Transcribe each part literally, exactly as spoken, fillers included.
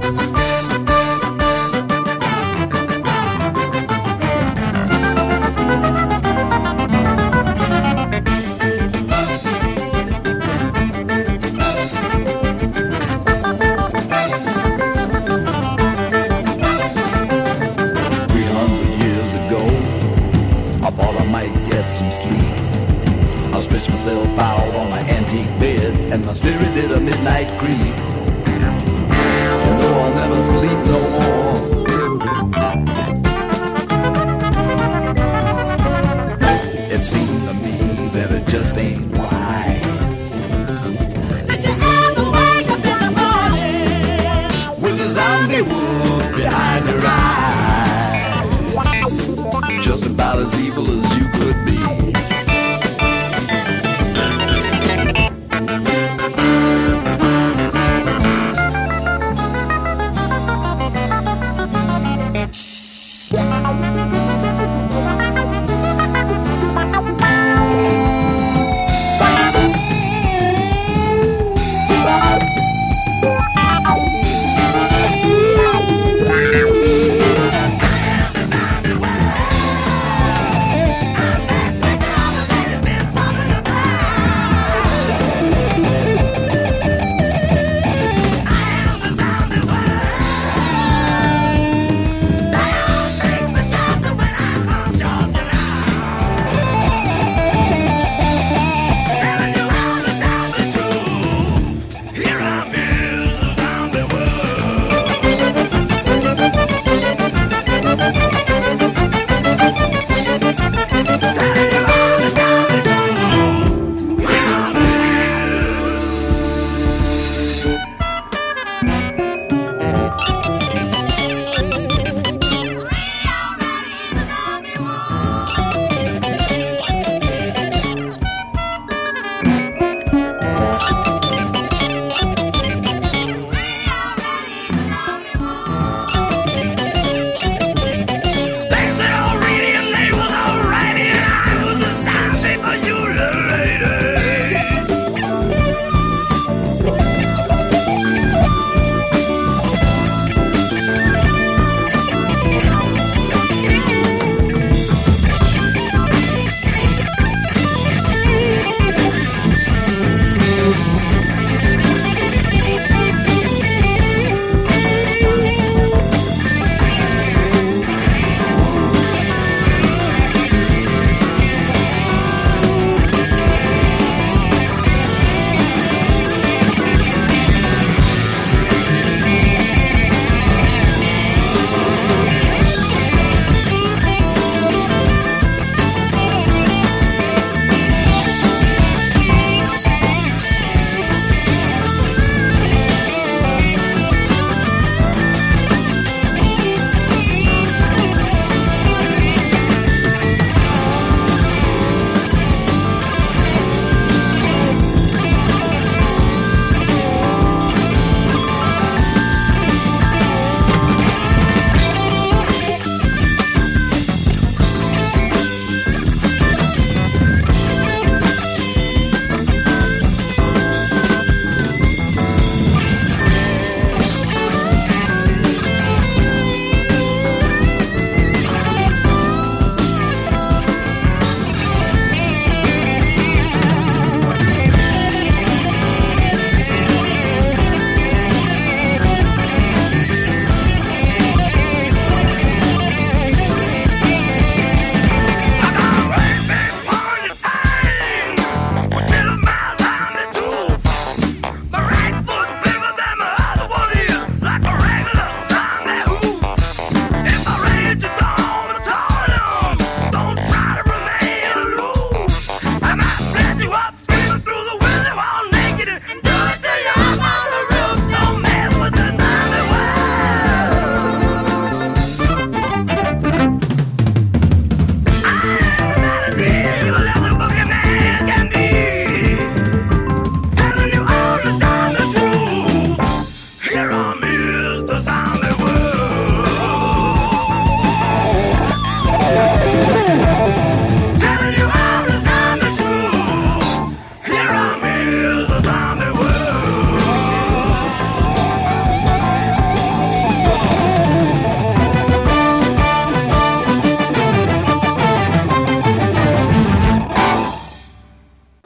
Some sleep. I stretched myself out on my antique bed, and my spirit did a midnight creep. And though I'll never sleep no more, it seemed to me that it just ain't wise. Did you ever wake up in the morning with a zombie wolf behind your eyes? Just about as evil as you could be.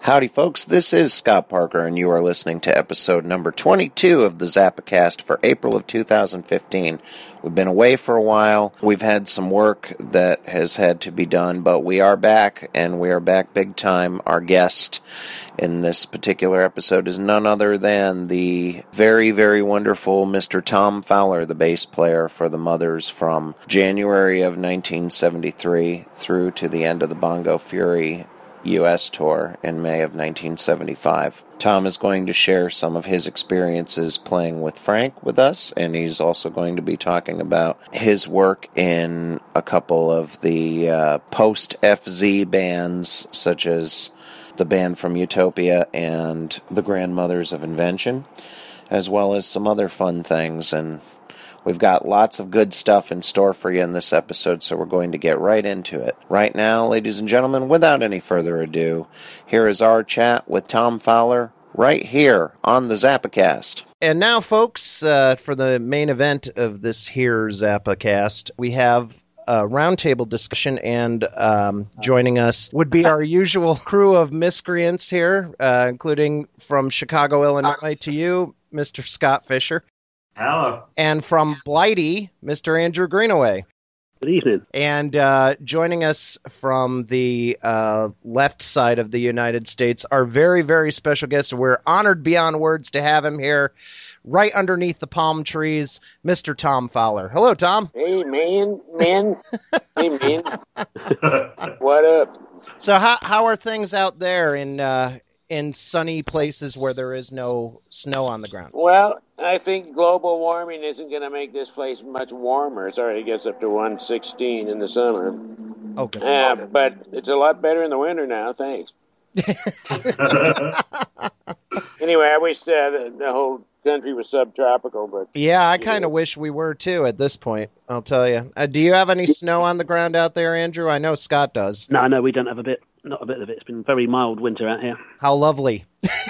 Howdy, folks. This is Scott Parker, and you are listening to episode number twenty-two of the Zappacast for April of two thousand fifteen. We've been away for a while. We've had some work that has had to be done, but we are back, and we are back big time. Our guest in this particular episode is none other than the very, very wonderful Mister Tom Fowler, the bass player for the Mothers from January of nineteen seventy-three through to the end of the Bongo Fury U S tour in May of nineteen seventy-five. Tom is going to share some of his experiences playing with Frank with us, and he's also going to be talking about his work in a couple of the uh, post-F Z bands, such as the band from Utopia and the Grandmothers of Invention, as well as some other fun things. And we've got lots of good stuff in store for you in this episode, so we're going to get right into it. Right now, ladies and gentlemen, without any further ado, here is our chat with Tom Fowler right here on the Zappacast. And now, folks, uh, for the main event of this here Zappacast, we have a roundtable discussion, and um, joining us would be our usual crew of miscreants here, uh, including from Chicago, Illinois, to you, Mister Scott Fisher. Hello. And from Blighty, Mister Andrew Greenaway. Good evening. And uh, joining us from the uh, left side of the United States, our very, very special guest. We're honored beyond words to have him here, right underneath the palm trees, Mister Tom Fowler. Hello, Tom. Hey, man, man. Hey, man. What up? So how how are things out there in uh, in sunny places where there is no snow on the ground? Well, I think global warming isn't going to make this place much warmer. It already gets up to one sixteen in the summer. Okay. Uh, but it's a lot better in the winter now, thanks. Anyway, I wish uh, the, the whole country was subtropical, but... Yeah, I kind of wish we were, too, at this point, I'll tell you. Uh, do you have any snow on the ground out there, Andrew? I know Scott does. No, no, we don't have a bit. Not a bit of it. It's been a very mild winter out here. How lovely.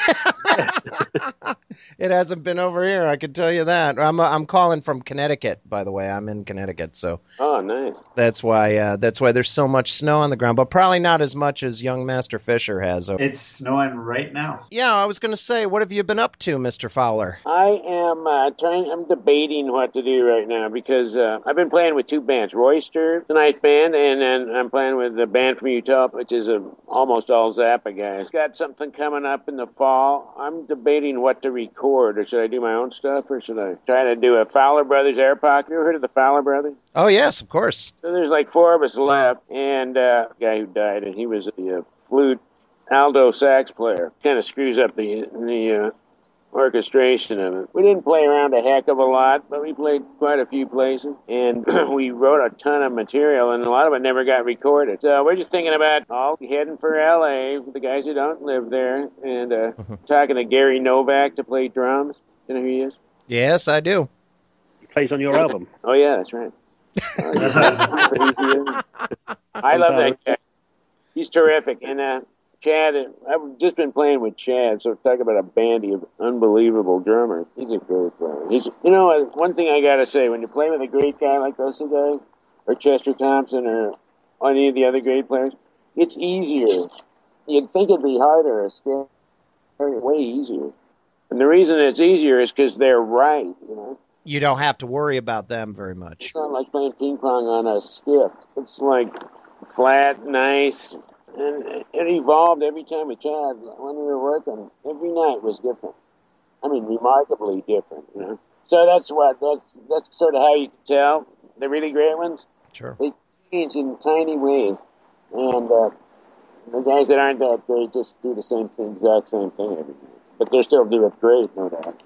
It hasn't been over here, I can tell you that. I'm I'm calling from Connecticut, by the way. I'm in Connecticut, so Oh, nice. that's why uh, that's why there's so much snow on the ground, but probably not as much as young Master Fisher has. It's snowing right now. Yeah, I was going to say, what have you been up to, Mister Fowler? I am uh, trying. I'm debating what to do right now because uh, I've been playing with two bands, Royster, the nice band, and then I'm playing with the band from Utopia, which is a, almost all Zappa guys. Got something coming up in the fall. I'm debating what to record, or should I do my own stuff, or should I try to do a Fowler Brothers air pocket? You ever heard of the Fowler Brothers? Oh yes, of course. So there's like four of us left, and uh, a guy who died, and he was a uh, flute alto sax player. Kind of screws up the the uh, orchestration of it. We didn't play around a heck of a lot, but we played quite a few places, and we wrote a ton of material, and a lot of it never got recorded. So we're just thinking about all heading for L A with the guys who don't live there, and uh, talking to Gary Novak to play drums. You know who he is? Yes, I do. He plays on your album. Oh yeah, that's right. Oh, yeah. Crazy. I love that guy. He's terrific, and uh, Chad, I've just been playing with Chad, so talk about a bandy of unbelievable drummers. He's a great player. He's, you know, one thing I gotta say, when you play with a great guy like those two guys, or Chester Thompson, or any of the other great players, it's easier. You'd think it'd be harder, or scary, way easier. And the reason it's easier is because they're right, you know. You don't have to worry about them very much. It's not like playing ping pong on a skiff. It's like flat, nice. And it evolved every time with Chad. When we were working, every night was different. I mean, remarkably different, you know. So that's what, that's that's sort of how you can tell. The really great ones, Sure. they change in tiny ways. And uh, the guys that aren't that great just do the same thing, exact same thing every night. But they still do it great, no doubt.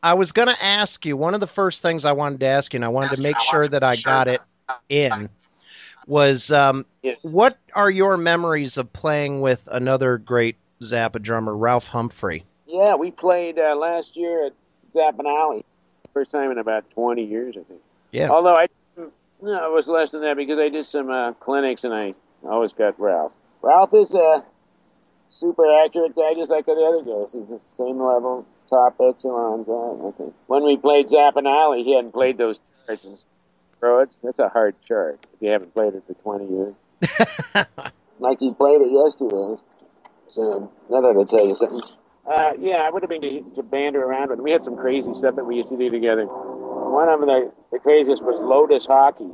I was going to ask you, one of the first things I wanted to ask you, and I wanted to make sure that I got it in, was um, Yeah. what are your memories of playing with another great Zappa drummer, Ralph Humphrey? Yeah, we played uh, last year at Zappin Alley. First time in about twenty years, I think. Yeah. Although I, no, it was less than that because I did some uh, clinics and I always got Ralph. Ralph is a super accurate guy, just like the other guys. He's the same level, top echelon guy, I think. When we played Zappin Alley, he hadn't played those charts. Bro, it's, that's a hard chart if you haven't played it for twenty years. Like he played it yesterday. So, that ought to tell you something. Uh, yeah, I would have been to, to bander around with him. We had some crazy stuff that we used to do together. One of them, the, the craziest was Lotus Hockey.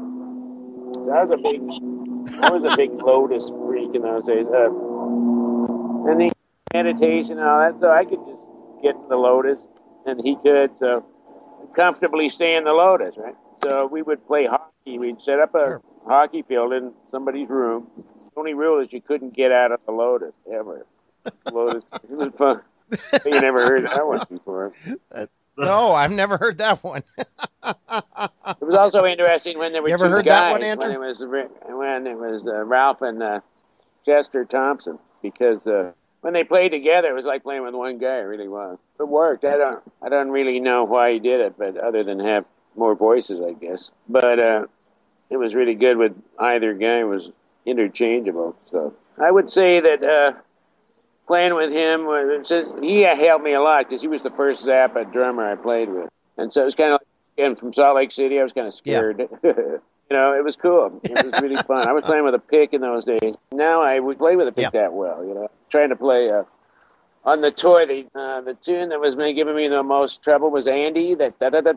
That was a big, I was a big Lotus freak in those days. Uh, and the meditation and all that, so I could just get in the Lotus, and he could, so comfortably stay in the Lotus, right? So we would play hockey. We'd set up a Sure. hockey field in somebody's room. The only rule is you couldn't get out of the Lotus, ever. Lotus. It was fun. You never heard that one before. No, I've never heard that one. It was also interesting when there were You ever two heard that guys. one, Andrew? when it was when it was uh, Ralph and uh, Chester Thompson, because uh, when they played together, it was like playing with one guy. It really was. It worked. I don't. I don't really know why he did it, but other than have more voices, I guess. But uh, it was really good with either guy. It was interchangeable. So I would say that. Uh, Playing with him, was, he helped me a lot because he was the first Zappa drummer I played with. And so it was kind of like, again, from Salt Lake City, I was kind of scared. Yeah. You know, it was cool. It was really fun. I was playing with a pick in those days. Now I would play with a pick Yeah. that well, you know. Trying to play uh, on the tour, the, uh, the tune that was giving me the most trouble was Andy. That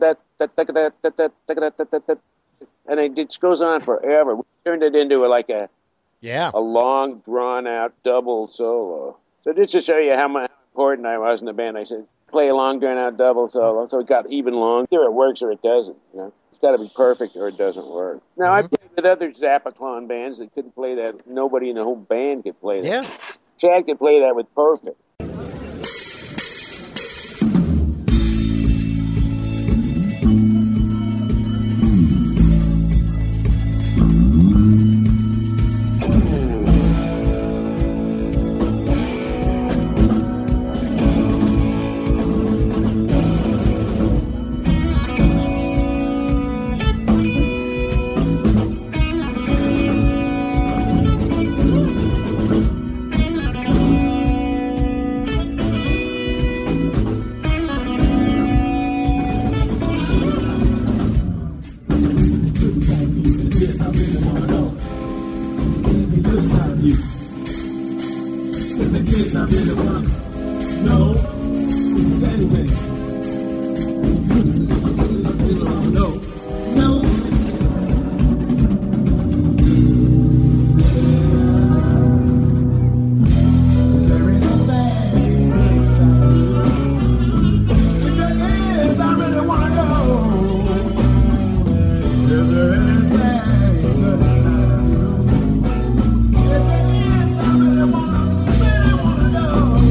and it just goes on forever. We turned it into a, like a, Yeah. a long, drawn-out double solo. So just to show you how much important I was in the band, I said, play a long, drawn-out double solo. So it got even longer. Either it works or it doesn't. You know, it's got to be perfect or it doesn't work. Now, Mm-hmm. I played with other Zappa clone bands that couldn't play that. Nobody in the whole band could play that. Yeah. Chad could play that with perfect. If there is, I really wanna, really wanna know.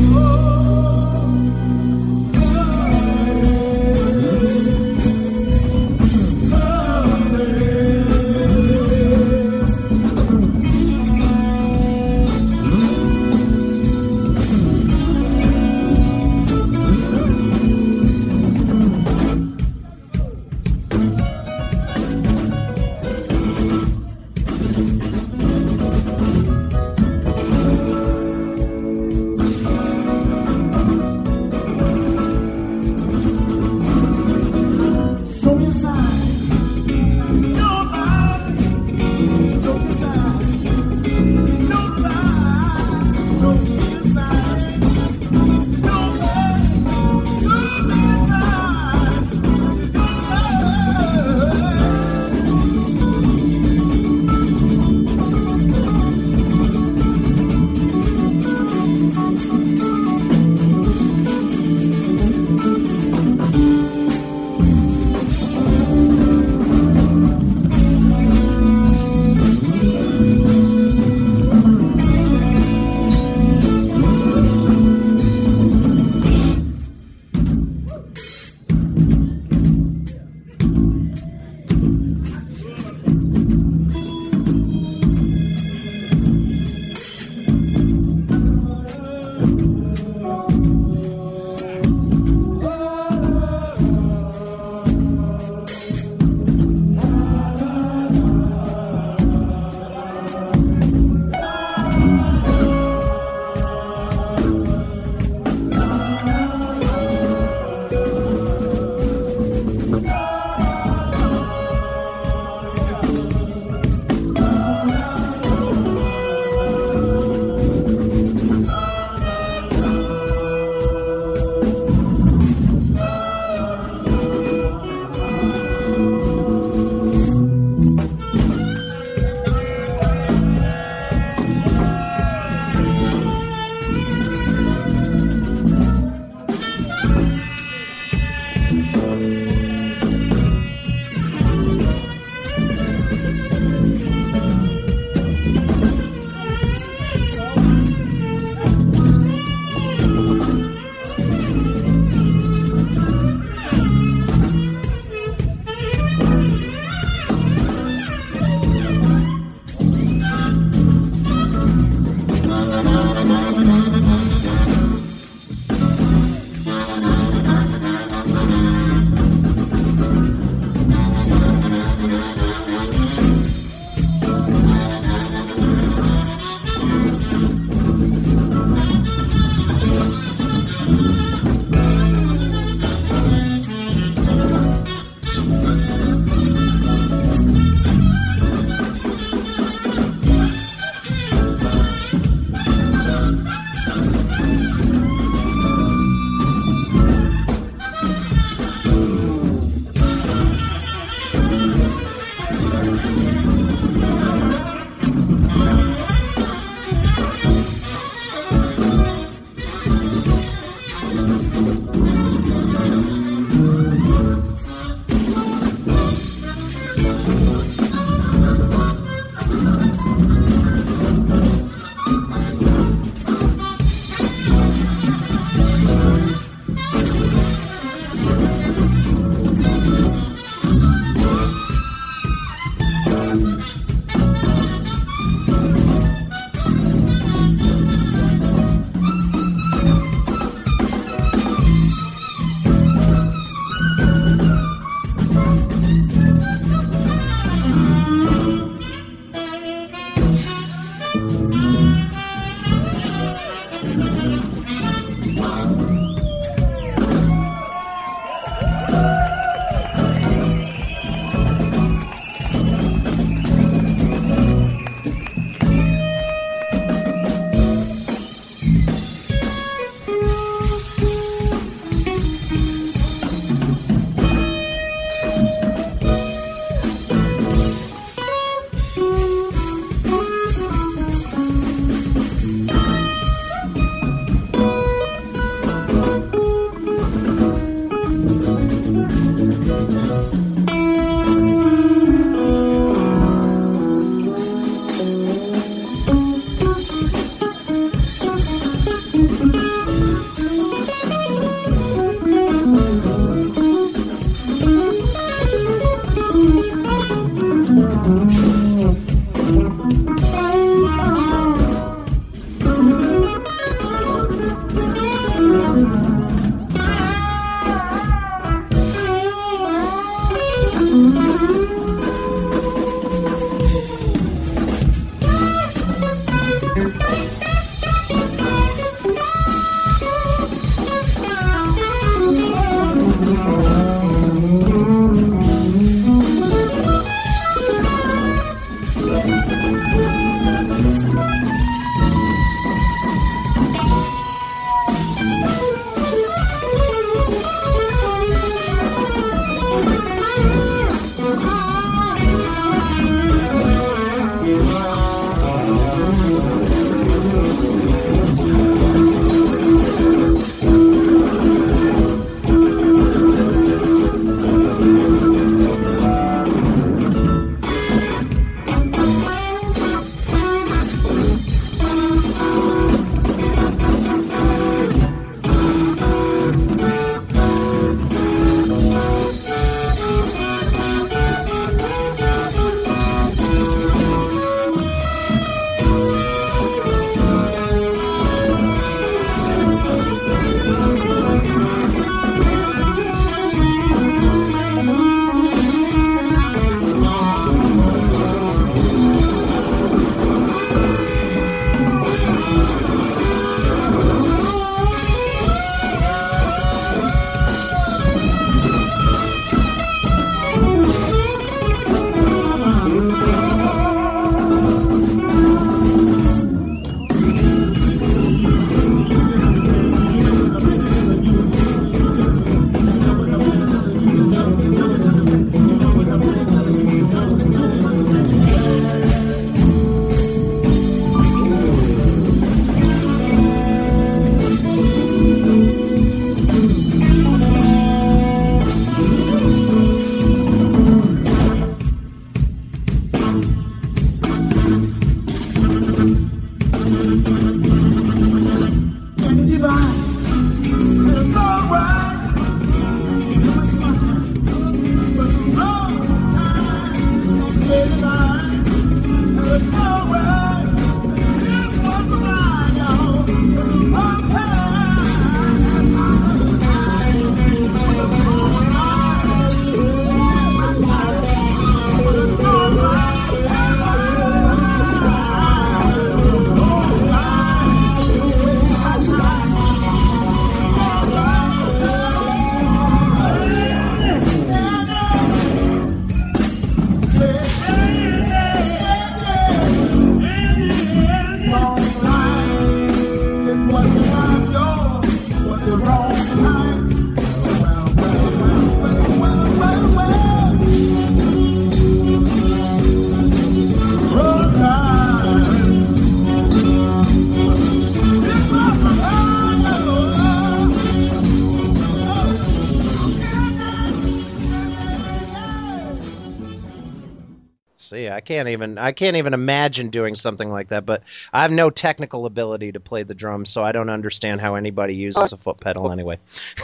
See, I can't even I can't even imagine doing something like that, but I have no technical ability to play the drums, so I don't understand how anybody uses a foot pedal anyway.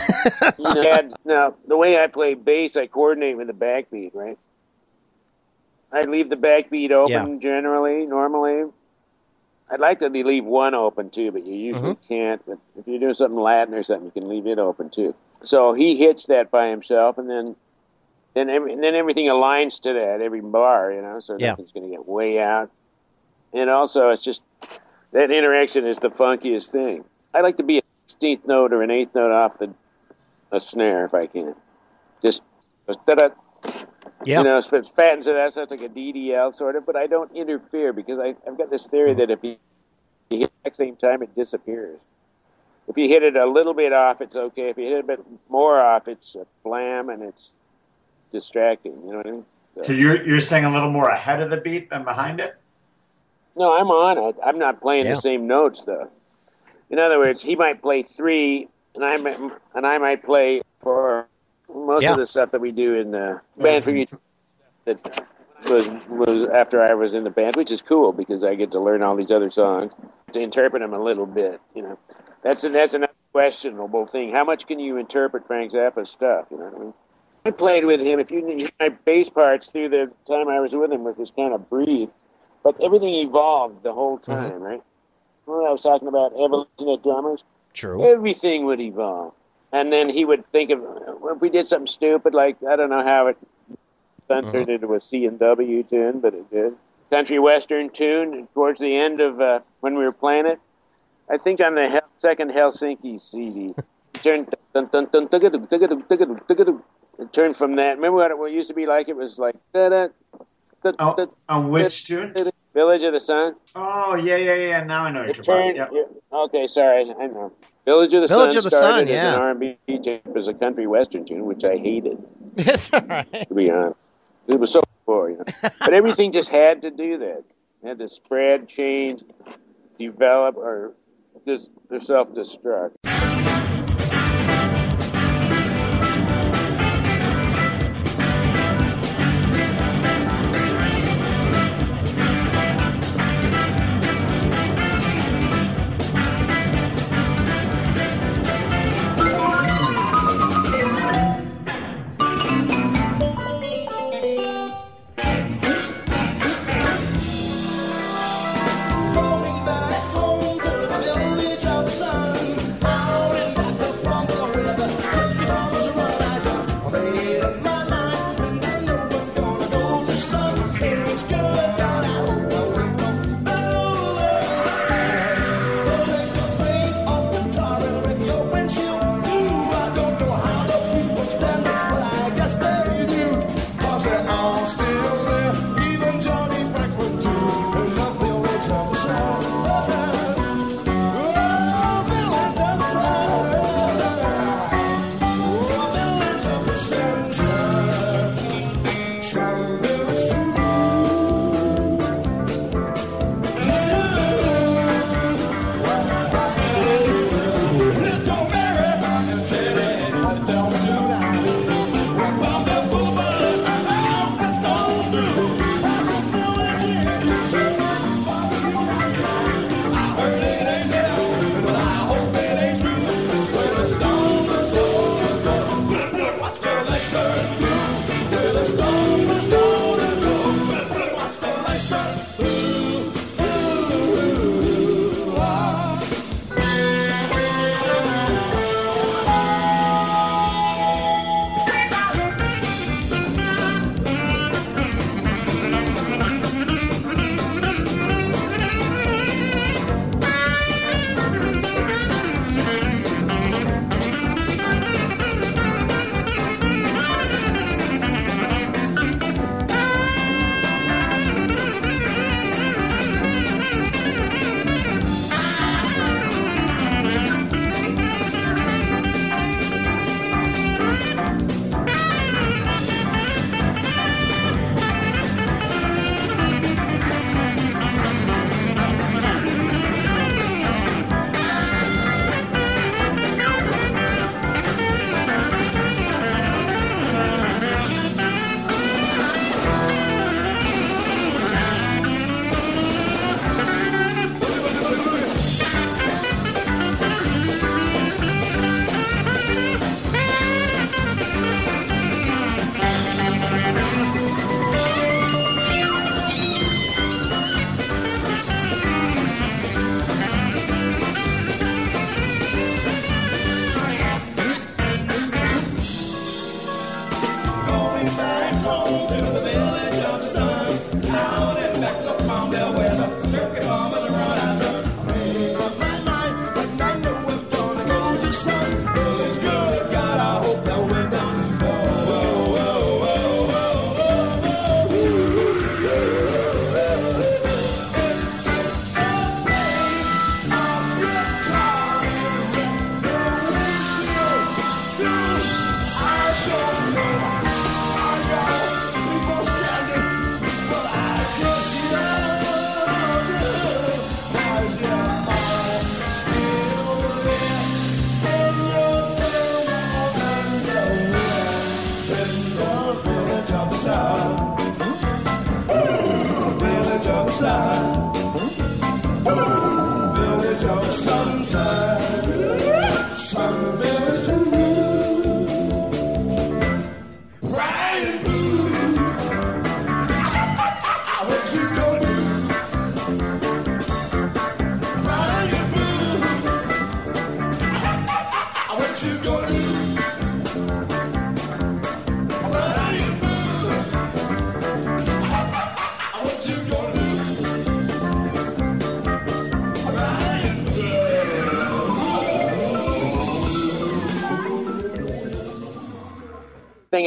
You know, now, the way I play bass, I coordinate with the backbeat, right? I leave the backbeat open Yeah. generally, normally. I'd like to leave one open too, but you usually Mhm. can't. But if you're doing something Latin or something, you can leave it open too. So he hits that by himself, and then then every, and then everything aligns to that every bar, you know. So Yeah. nothing's going to get way out. And also, it's just that interaction is the funkiest thing. I like to be a sixteenth note or an eighth note off the a snare if I can. Just da-da. Yeah. You know, if it fattens it out, so it's like a D D L sort of, but I don't interfere because I, I've got this theory that if you, you hit it at the same time, it disappears. If you hit it a little bit off, it's okay. If you hit it a bit more off, it's a blam and it's distracting. You know what I mean? So, So you're you're saying a little more ahead of the beat than behind it? no, I'm on it. I'm not playing Yeah. the same notes though. In other words, he might play three, and I might, and I might play for most Yeah. of the stuff that we do in the band for you. That was was after I was in the band, which is cool because I get to learn all these other songs to interpret them a little bit. You know, that's a, that's another questionable thing. How much can you interpret Frank Zappa's stuff? You know what I mean? I played with him. If you knew my bass parts through the time I was with him, was kind of brief, but everything evolved the whole time, mm-hmm. right? Remember I was talking about evolution of drummers? True. Everything would evolve. And then he would think of, well, if we did something stupid, like, I don't know how it turned mm-hmm. into a C and W tune, but it did. Country Western tune towards the end of uh, when we were playing it. I think on the Hel- second Helsinki C D. It turned, dun, dun, dun, dun, dun, dun, dun, dun, dun, dun, it turned from that. Remember what it, what it used to be like? It was like, da, da, da, oh, da, on which da, tune? Da, da, Village of the Sun. Oh, yeah, yeah, yeah. Now I know what it you're turned, about. Yep. Okay, sorry. I know. Village of the Village Sun of the started Sun, yeah. as an R and B tune, as a country western tune, which I hated. It's all right. To be honest. It was so poor, you know. But everything just had to do that. It had to spread, change, develop, or just self-destruct. Going back home to the village of the sun.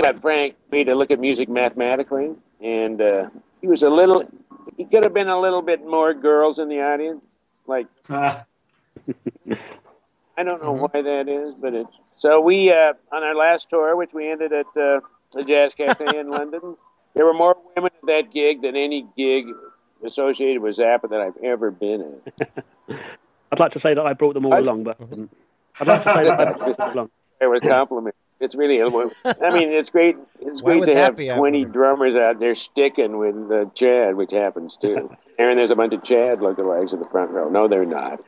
about Frank, we to look at music mathematically, and uh, he was a little. He could have been a little bit more girls in the audience, like. Ah. I don't know why that is, but it's so we uh, on our last tour, which we ended at uh, the Jazz Cafe in London. There were more women at that gig than any gig associated with Zappa that I've ever been at. I'd like to say that I brought them all I, along, but I didn't. I'd like to say that I brought them along. It was a compliment. It's really, I mean, it's great. It's great to have twenty drummers out there sticking with uh, Chad, which happens too. And there's a bunch of Chad lookalikes in the front row. No, they're not.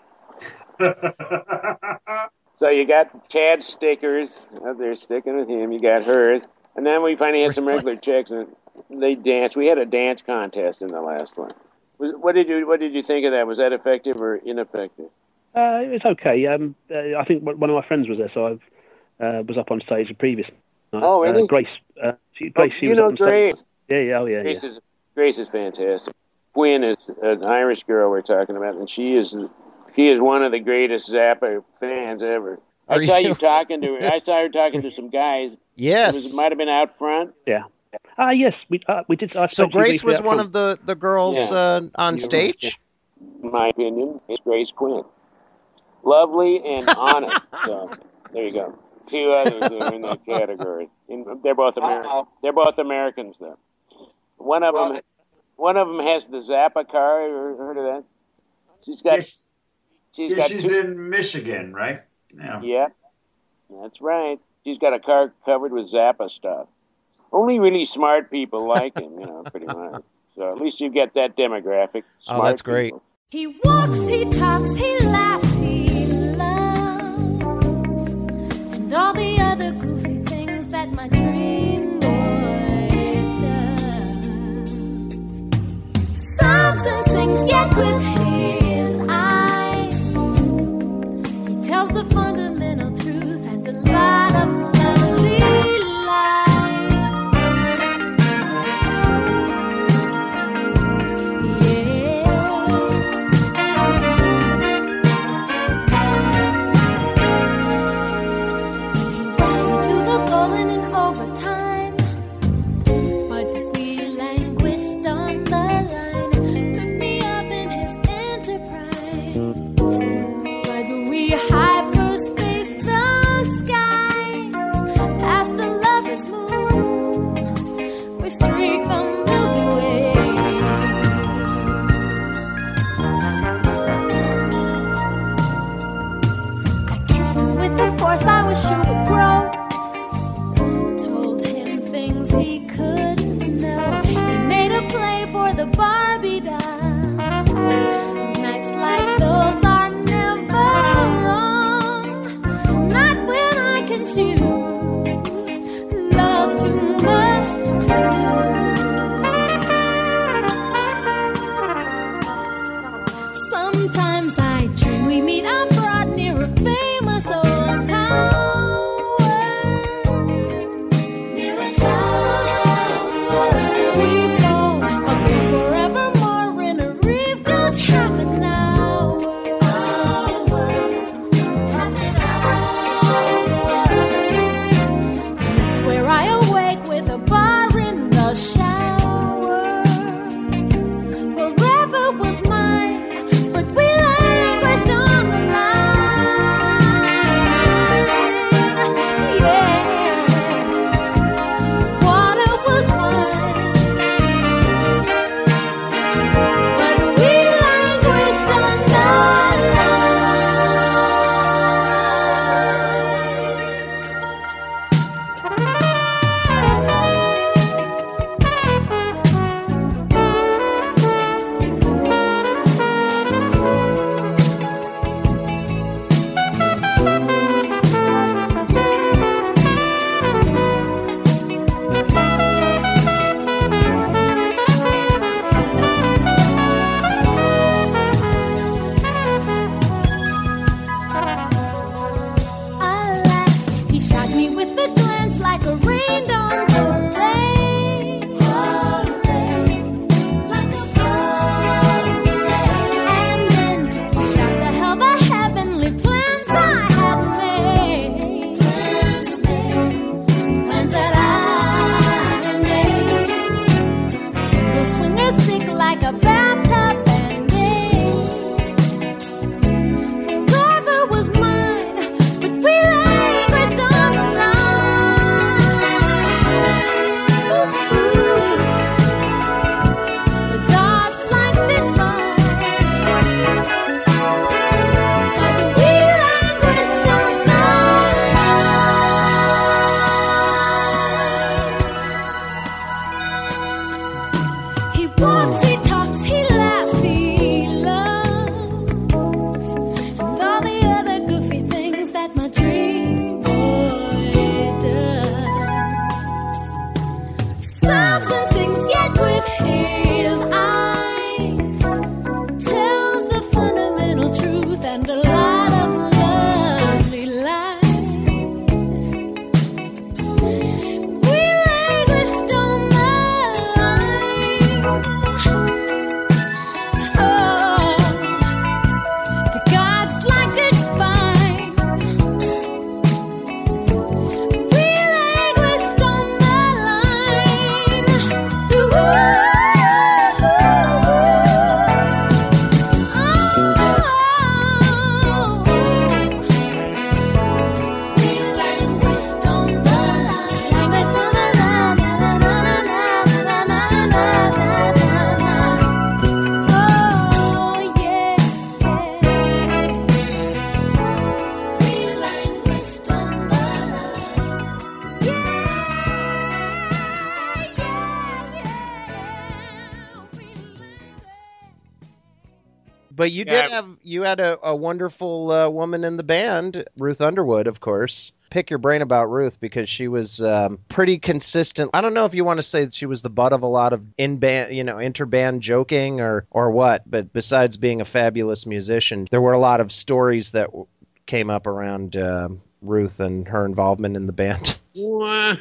So you got Chad stickers out there sticking with him. You got hers, and then we finally had some regular chicks, and they danced. We had a dance contest in the last one. Was, what did you What did you think of that? Was that effective or ineffective? Uh, it was okay. Um, uh, I think one of my friends was there, so I uh, was up on stage the previous night. Oh, really? Uh, Grace. Uh, she, Grace. Oh, she you was know up on Grace? Stage. Yeah, yeah, oh, yeah. Grace yeah. is Grace is fantastic. Quinn is an Irish girl we're talking about, and she is she is one of the greatest Zappa fans ever. I Are saw you? you talking to her. I saw her talking to some guys. Yes. It, was, it might have been out front. Yeah. Ah, uh, yes, we uh, we did. I So Grace was one front. of the the girls Yeah. uh, on You're stage. right, yeah. In my opinion, it's Grace Quinn. Lovely and honest. So there you go. Two others that are in that category. And they're both American. Uh-oh. They're both Americans, though. One of them, one of them has the Zappa car. You heard of that? She's got. Yes. She's Yeah, got. she's two, in Michigan, right? Yeah. Yeah, that's right. She's got a car covered with Zappa stuff. Only really smart people like him, you know, pretty much. So at least you get that demographic. Smart Oh, that's great. people. He walks, he talks, he laughs, he loves, and all the other goofy things that my dream boy does. Songs and sings, yet with his eyes, he tells the fundamental truth and a lot of lovely lies. Yeah. He rushed me to the goal in an overtime, but we languished on the line. Took me up in his walks, he talks, he laughs, he loves, and all the other goofy things that my dream boy does. Sobs and sings, yet with his eyes tells the fundamental truth and a lot of lovely lies. We languished on the line. Oh, the gods liked it fine. We languished on the line. Ooh. But you did have you had a, a wonderful uh, woman in the band, Ruth Underwood, of course. Pick your brain about Ruth because she was um, pretty consistent. I don't know if you want to say that she was the butt of a lot of in band, you know, interband joking or or what. But besides being a fabulous musician, there were a lot of stories that w- came up around uh, Ruth and her involvement in the band. You're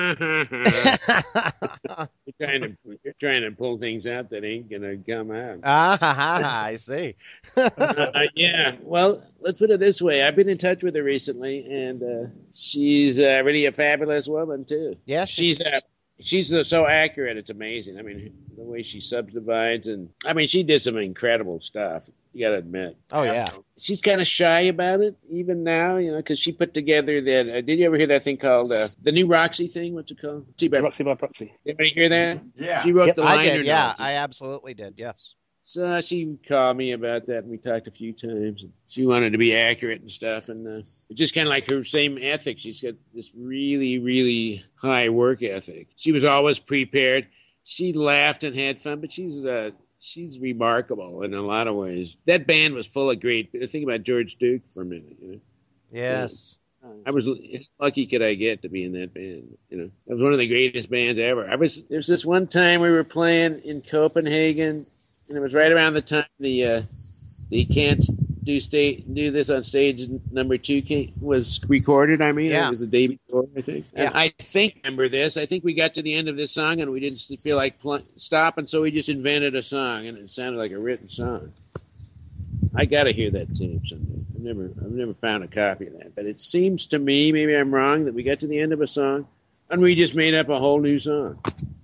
trying to you're trying to pull things out that ain't gonna come out. Ah, ha, ha, ha, I see. uh, yeah. Well, let's put it this way. I've been in touch with her recently, and uh, she's uh, really a fabulous woman too. Yeah, she's uh, she's uh, so accurate. It's amazing. I mean, the way she subdivides, and I mean, she did some incredible stuff. You got to admit. Oh yeah. She's kind of shy about it even now, you know, because she put together that. Uh, did you ever hear that thing called uh, the new Roxy thing? What's it called? Roxy by Proxy. Anybody hear that? Yeah. She wrote Yep, the I liner did. Yeah, notes. I absolutely did. Yes. So uh, she called me about that, and we talked a few times. She wanted to be accurate and stuff, and uh, just kind of like her same ethic. She's got this really, really high work ethic. She was always prepared. She laughed and had fun, but she's uh, she's remarkable in a lot of ways. That band was full of great. Think about George Duke for a minute. You know? Yes. I was as lucky could I get to be in that band. You know, that was one of the greatest bands ever. I was. There was this one time we were playing in Copenhagen. And it was right around the time the uh, the Can't Do Stay Do This on Stage number two came, was recorded. I mean, Yeah. it was the day before, I think. And Yeah. I think remember this. I think we got to the end of this song and we didn't feel like pl- stopping, so we just invented a song, and it sounded like a written song. I got to hear that tape someday. I've never I've never found a copy of that, but it seems to me, maybe I'm wrong, that we got to the end of a song and we just made up a whole new song.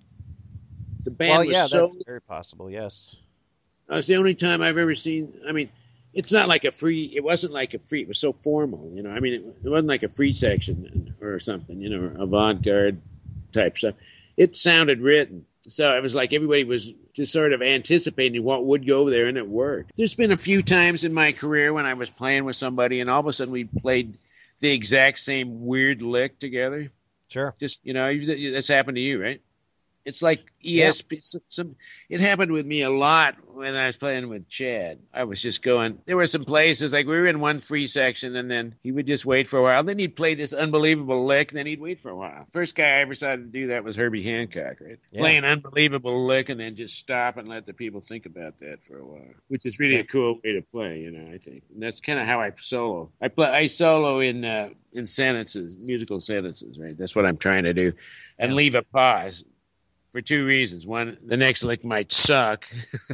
The band Well, was yeah, so. that's very possible. Yes. It's the only time I've ever seen. I mean, it's not like a free. It wasn't like a free. It was so formal, you know. I mean, it, it wasn't like a free section or something, you know, avant-garde type stuff. It sounded written, so it was like everybody was just sort of anticipating what would go there, and it worked. There's been a few times in my career when I was playing with somebody, and all of a sudden we played the exact same weird lick together. Sure. Just you know, that's happened to you, right? It's like E S P. Some, some, it happened with me a lot when I was playing with Chad. I was just going. There were some places like we were in one free section, and then he would just wait for a while. Then he'd play this unbelievable lick, and then he'd wait for a while. First guy I ever saw to do that was Herbie Hancock, right? Yeah. Play an unbelievable lick, and then just stop and let the people think about that for a while, which is really a cool way to play, you know. I think and that's kind of how I solo. I play. I solo in uh, in sentences, musical sentences, right? That's what I'm trying to do, and yeah. leave a pause. For two reasons. One, the next lick might suck.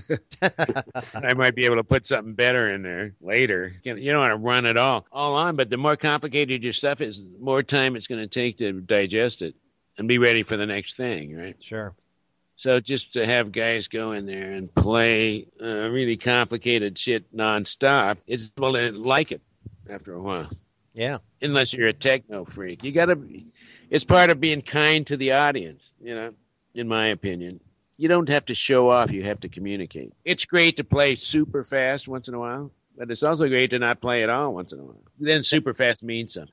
I might be able to put something better in there later. You don't want to run it all, all on, but the more complicated your stuff is, the more time it's going to take to digest it and be ready for the next thing, right? Sure. So just to have guys go in there and play uh, really complicated shit nonstop, it's people that like it after a while. Yeah. Unless you're a techno freak. You got to, it's part of being kind to the audience, you know? In my opinion, you don't have to show off. You have to communicate. It's great to play super fast once in a while, but it's also great to not play at all once in a while. Then super fast means something.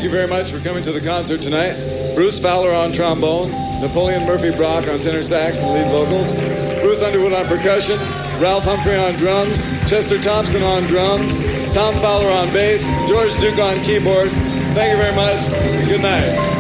thank you very much for coming to the concert tonight. Bruce Fowler on trombone, Napoleon Murphy Brock on tenor sax and lead vocals, Ruth Underwood on percussion, Ralph Humphrey on drums, Chester Thompson on drums, Tom Fowler on bass, George Duke on keyboards. Thank you very much, and good night.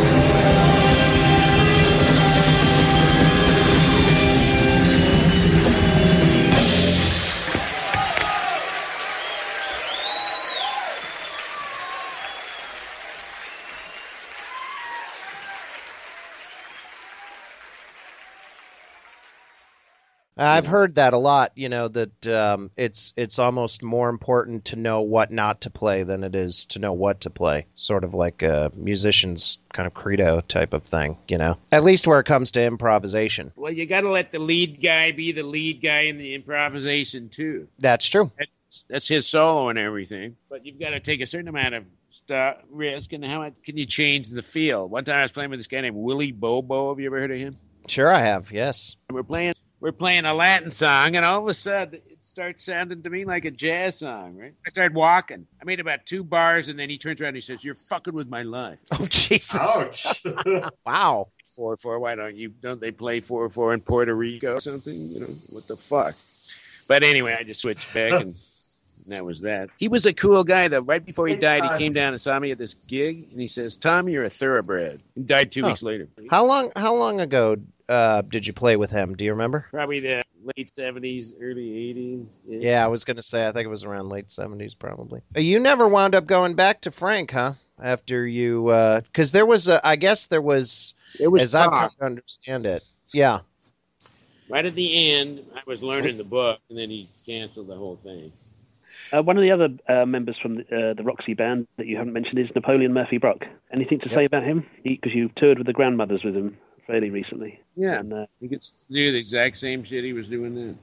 I've heard that a lot, you know, that um, it's it's almost more important to know what not to play than it is to know what to play. Sort of like a musician's kind of credo type of thing, you know, at least where it comes to improvisation. Well, you got to let the lead guy be the lead guy in the improvisation, too. That's true. That's, that's his solo and everything. But you've got to take a certain amount of st- risk, and how can you change the feel? One time I was playing with this guy named Willie Bobo. Have you ever heard of him? Sure, I have, yes. And we're playing... We're playing a Latin song, and all of a sudden, it starts sounding to me like a jazz song, right? I started walking. I made about two bars, and then he turns around and he says, "You're fucking with my life." Oh, Jesus. Ouch. Wow. four four, why don't you, don't they play four four in Puerto Rico or something? You know, what the fuck? But anyway, I just switched back, and that was that. He was a cool guy, though. Right before he died, he came down and saw me at this gig, and he says, "Tom, you're a thoroughbred." He died two oh. weeks later. How long, how long ago Uh, did you play with him? Do you remember? Probably the late seventies, early eighties. Yeah, yeah I was going to say, I think it was around late seventies, probably. You never wound up going back to Frank, huh? After you, because uh, there was, a, I guess there was, it was as I've come to understand it. Yeah. Right at the end, I was learning the book, and then he canceled the whole thing. Uh, one of the other uh, members from the, uh, the Roxy band that you haven't mentioned is Napoleon Murphy Brock. Anything to yep. say about him? Because you toured with the Grandmothers with him fairly recently. Yeah, and, uh, he gets to do the exact same shit he was doing then.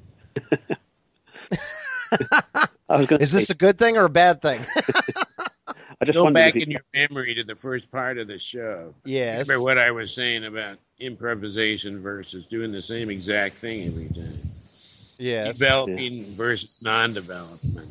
I was gonna Is say, this a good thing or a bad thing? I just Go back in your memory to the first part of the show. Yes. Remember what I was saying about improvisation versus doing the same exact thing every time. Yes. Developing yeah. versus non-development.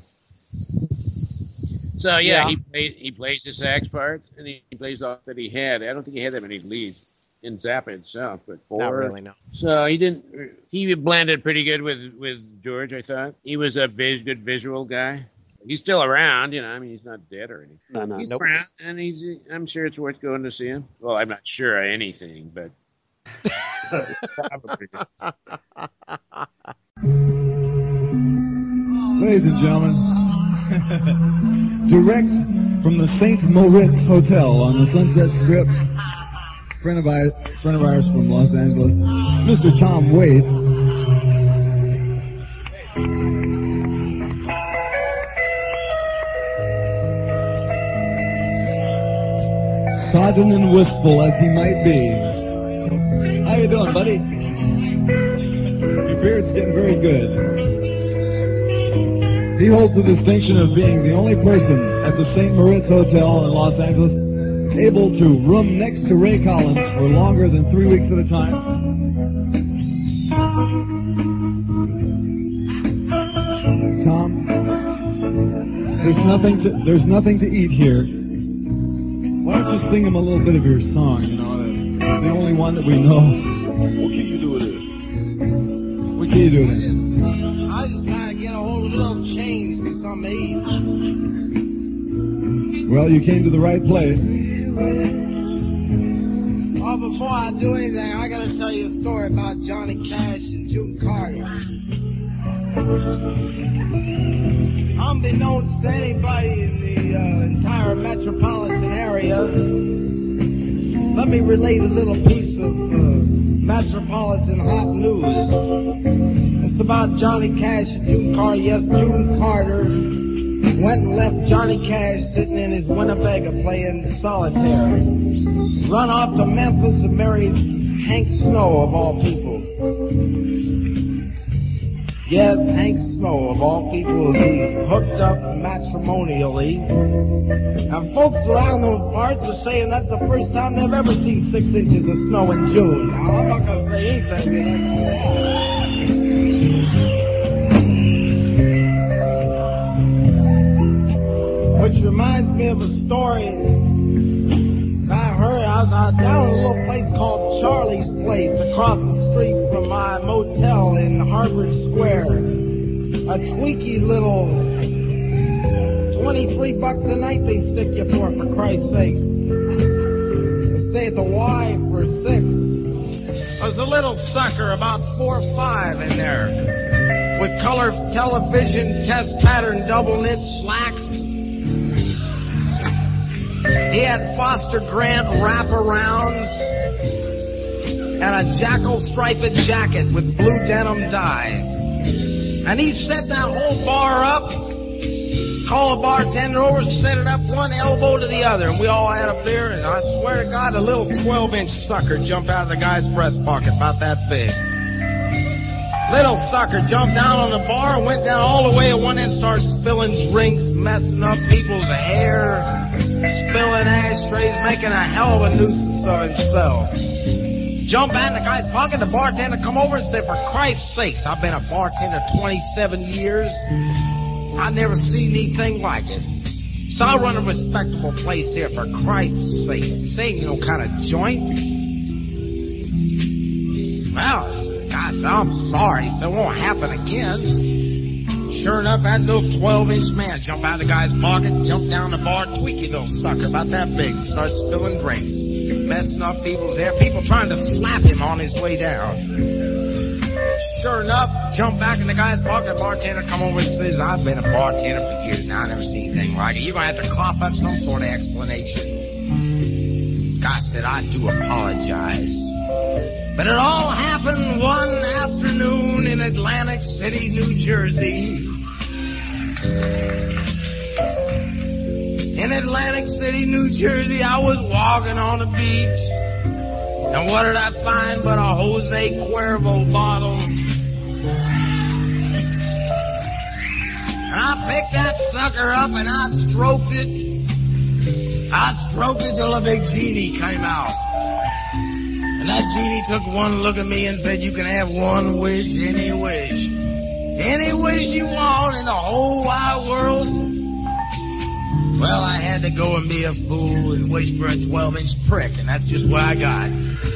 So yeah, yeah. he played. He plays the sax part, and he, he plays off that he had. I don't think he had that many leads in Zappa itself, but four. Not really, no. So he didn't. He blended pretty good with with George. I thought he was a vis, good visual guy. He's still around, you know. I mean, he's not dead or anything. No, no, he's nope. around, and he's. I'm sure it's worth going to see him. Well, I'm not sure of anything, but. Ladies and gentlemen, direct from the Saint Moritz Hotel on the Sunset Strip, friend of, I, friend of ours from Los Angeles, Mister Tom Waits. Sodden and wistful as he might be. How you doing, buddy? Your beard's getting very good. He holds the distinction of being the only person at the Saint Moritz Hotel in Los Angeles able to room next to Ray Collins for longer than three weeks at a time. Tom, there's nothing to, there's nothing to eat here. Why don't you sing him a little bit of your song, you know, the, the only one that we know. What can you do with it? What can you do with it? I was just trying to get a hold of a little change for some age. Well, you came to the right place. Oh, before I do anything, I gotta tell you a story about Johnny Cash and June Carter. Unbeknownst to anybody in the uh, entire metropolitan area, let me relate a little piece of uh, metropolitan hot news. It's about Johnny Cash and June Carter. Yes, June Carter went and left Johnny Cash sitting in his Winnebago playing solitaire. Run off to Memphis and married Hank Snow, of all people. Yes, Hank Snow, of all people, he hooked up matrimonially. And folks around those parts are saying that's the first time they've ever seen six inches of snow in June. Now, I'm not going to say anything to that. Which reminds me of a story I was uh, down at a little place called Charlie's Place across the street from my motel in Harvard Square. A tweaky little twenty-three bucks a night they stick you for, for Christ's sakes. I stay at the Y for six. There's a little sucker about four or five in there with color television test pattern double knit slacks. He had Foster Grant wraparounds and a jackal striped jacket with blue denim dye. And he set that whole bar up, called a bartender over, set it up one elbow to the other, and we all had a beer, and I swear to God, a little twelve-inch sucker jumped out of the guy's breast pocket, about that big. Little sucker jumped down on the bar and went down all the way at one end, started spilling drinks, messing up people's hair, spilling ashtrays, making a hell of a nuisance of himself. Jumped back in the guy's pocket, the bartender come over and said, for Christ's sakes, I've been a bartender twenty-seven years. I never seen anything like it. So I run a respectable place here, for Christ's sake. This ain't no kind of joint. Well, gosh, I'm sorry, so it won't happen again. Sure enough, that little twelve-inch man jumped out of the guy's pocket, jumped down the bar, tweaky little sucker, about that big, started spilling drinks, messing up people's hair, people trying to slap him on his way down. Sure enough, jumped back in the guy's pocket, the bartender come over and says, I've been a bartender for years now, I never seen anything like it. You're going to have to cough up some sort of explanation. Guy said, I do apologize. But it all happened one afternoon in Atlantic City, New Jersey. In Atlantic City, New Jersey, I was walking on the beach. And what did I find but a Jose Cuervo bottle? And I picked that sucker up and I stroked it. I stroked it till a big genie came out. And that genie took one look at me and said, you can have one wish, any wish. Any wish you want in the whole wide world. Well, I had to go and be a fool and wish for a twelve-inch prick, and that's just what I got.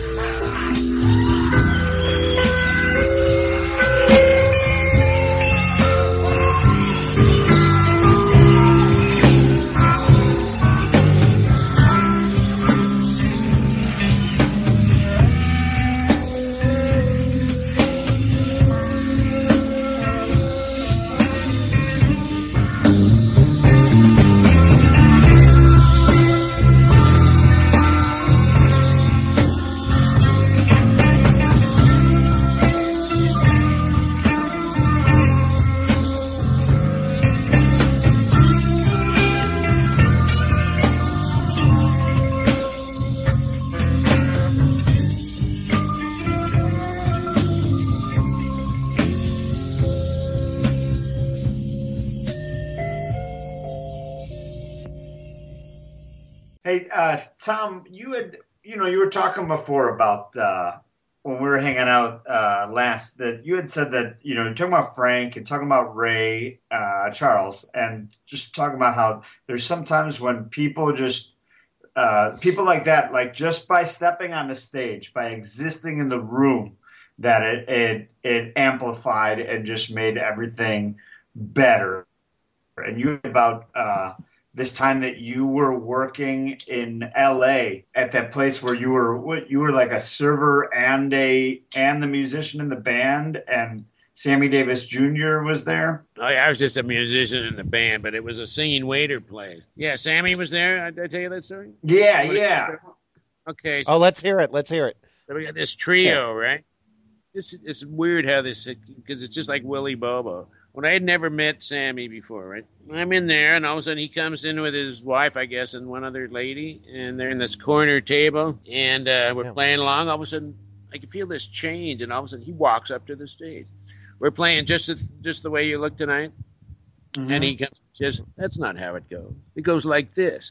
Hey, uh, Tom, you had, you know, you were talking before about uh, when we were hanging out uh, last, that you had said that, you know, you're talking about Frank and talking about Ray uh, Charles, and just talking about how there's sometimes when people just, uh, people like that, like just by stepping on the stage, by existing in the room, that it it, it amplified and just made everything better. And you about uh, this time that you were working in L A at that place where you were what you were like a server and a and the musician in the band, and Sammy Davis Junior was there. Oh yeah, I was just a musician in the band, but it was a singing waiter place. Yeah, Sammy was there. Did I tell you that story? Yeah, yeah. Okay. So, oh, let's hear it. Let's hear it. So we got this trio, yeah. right? This it's weird how this, because it's just like Willie Bobo. When I had never met Sammy before, right? I'm in there, and all of a sudden he comes in with his wife, I guess, and one other lady, and they're in this corner table, and uh, we're yeah. playing along. All of a sudden, I can feel this change, and all of a sudden he walks up to the stage. We're playing just just the way you look tonight, mm-hmm. and he comes and says, "That's not how it goes. It goes like this."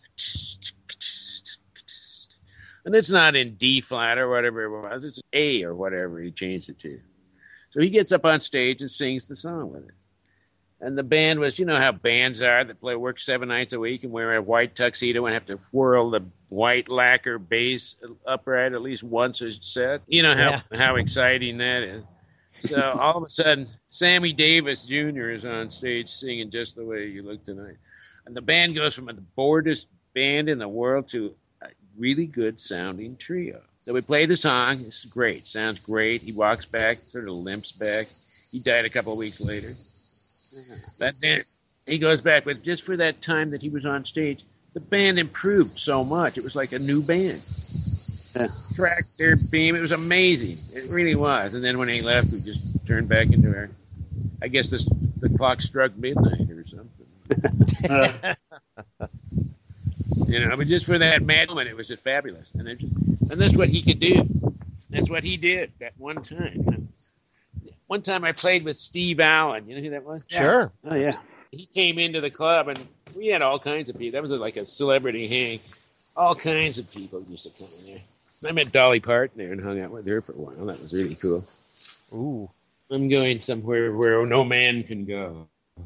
And it's not in D flat or whatever it was. It's A or whatever he changed it to. So he gets up on stage and sings the song with it. And the band was, you know how bands are that play work seven nights a week and wear a white tuxedo and have to whirl the white lacquer bass upright at least once a set. You know how, Yeah. how exciting that is. So all of a sudden, Sammy Davis Junior is on stage singing Just the Way You Look Tonight. And the band goes from the boredest band in the world to a really good sounding trio. So we play the song. It's great. Sounds great. He walks back, sort of limps back. He died a couple of weeks later. But then he goes back, but just for that time that he was on stage, the band improved so much. It was like a new band. Yeah. Tractor beam. It was amazing. It really was. And then when he left, we just turned back into our, I guess this, the clock struck midnight or something. You know, but just for that mad moment, it was just fabulous. And, it, and that's what he could do. That's what he did that one time. You know? One time I played with Steve Allen. You know who that was? Sure. Oh, yeah. He came into the club, and we had all kinds of people. That was like a celebrity hang. All kinds of people used to come in there. I met Dolly Parton there and hung out with her for a while. That was really cool. Ooh. I'm going somewhere where no man can go.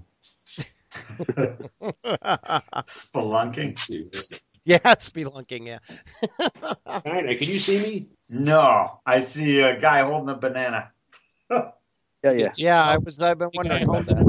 Spelunking? Yeah, spelunking, yeah. Kind of. Can you see me? No, I see a guy holding a banana. Yeah, yeah. Yeah, I was, I've been wondering about that.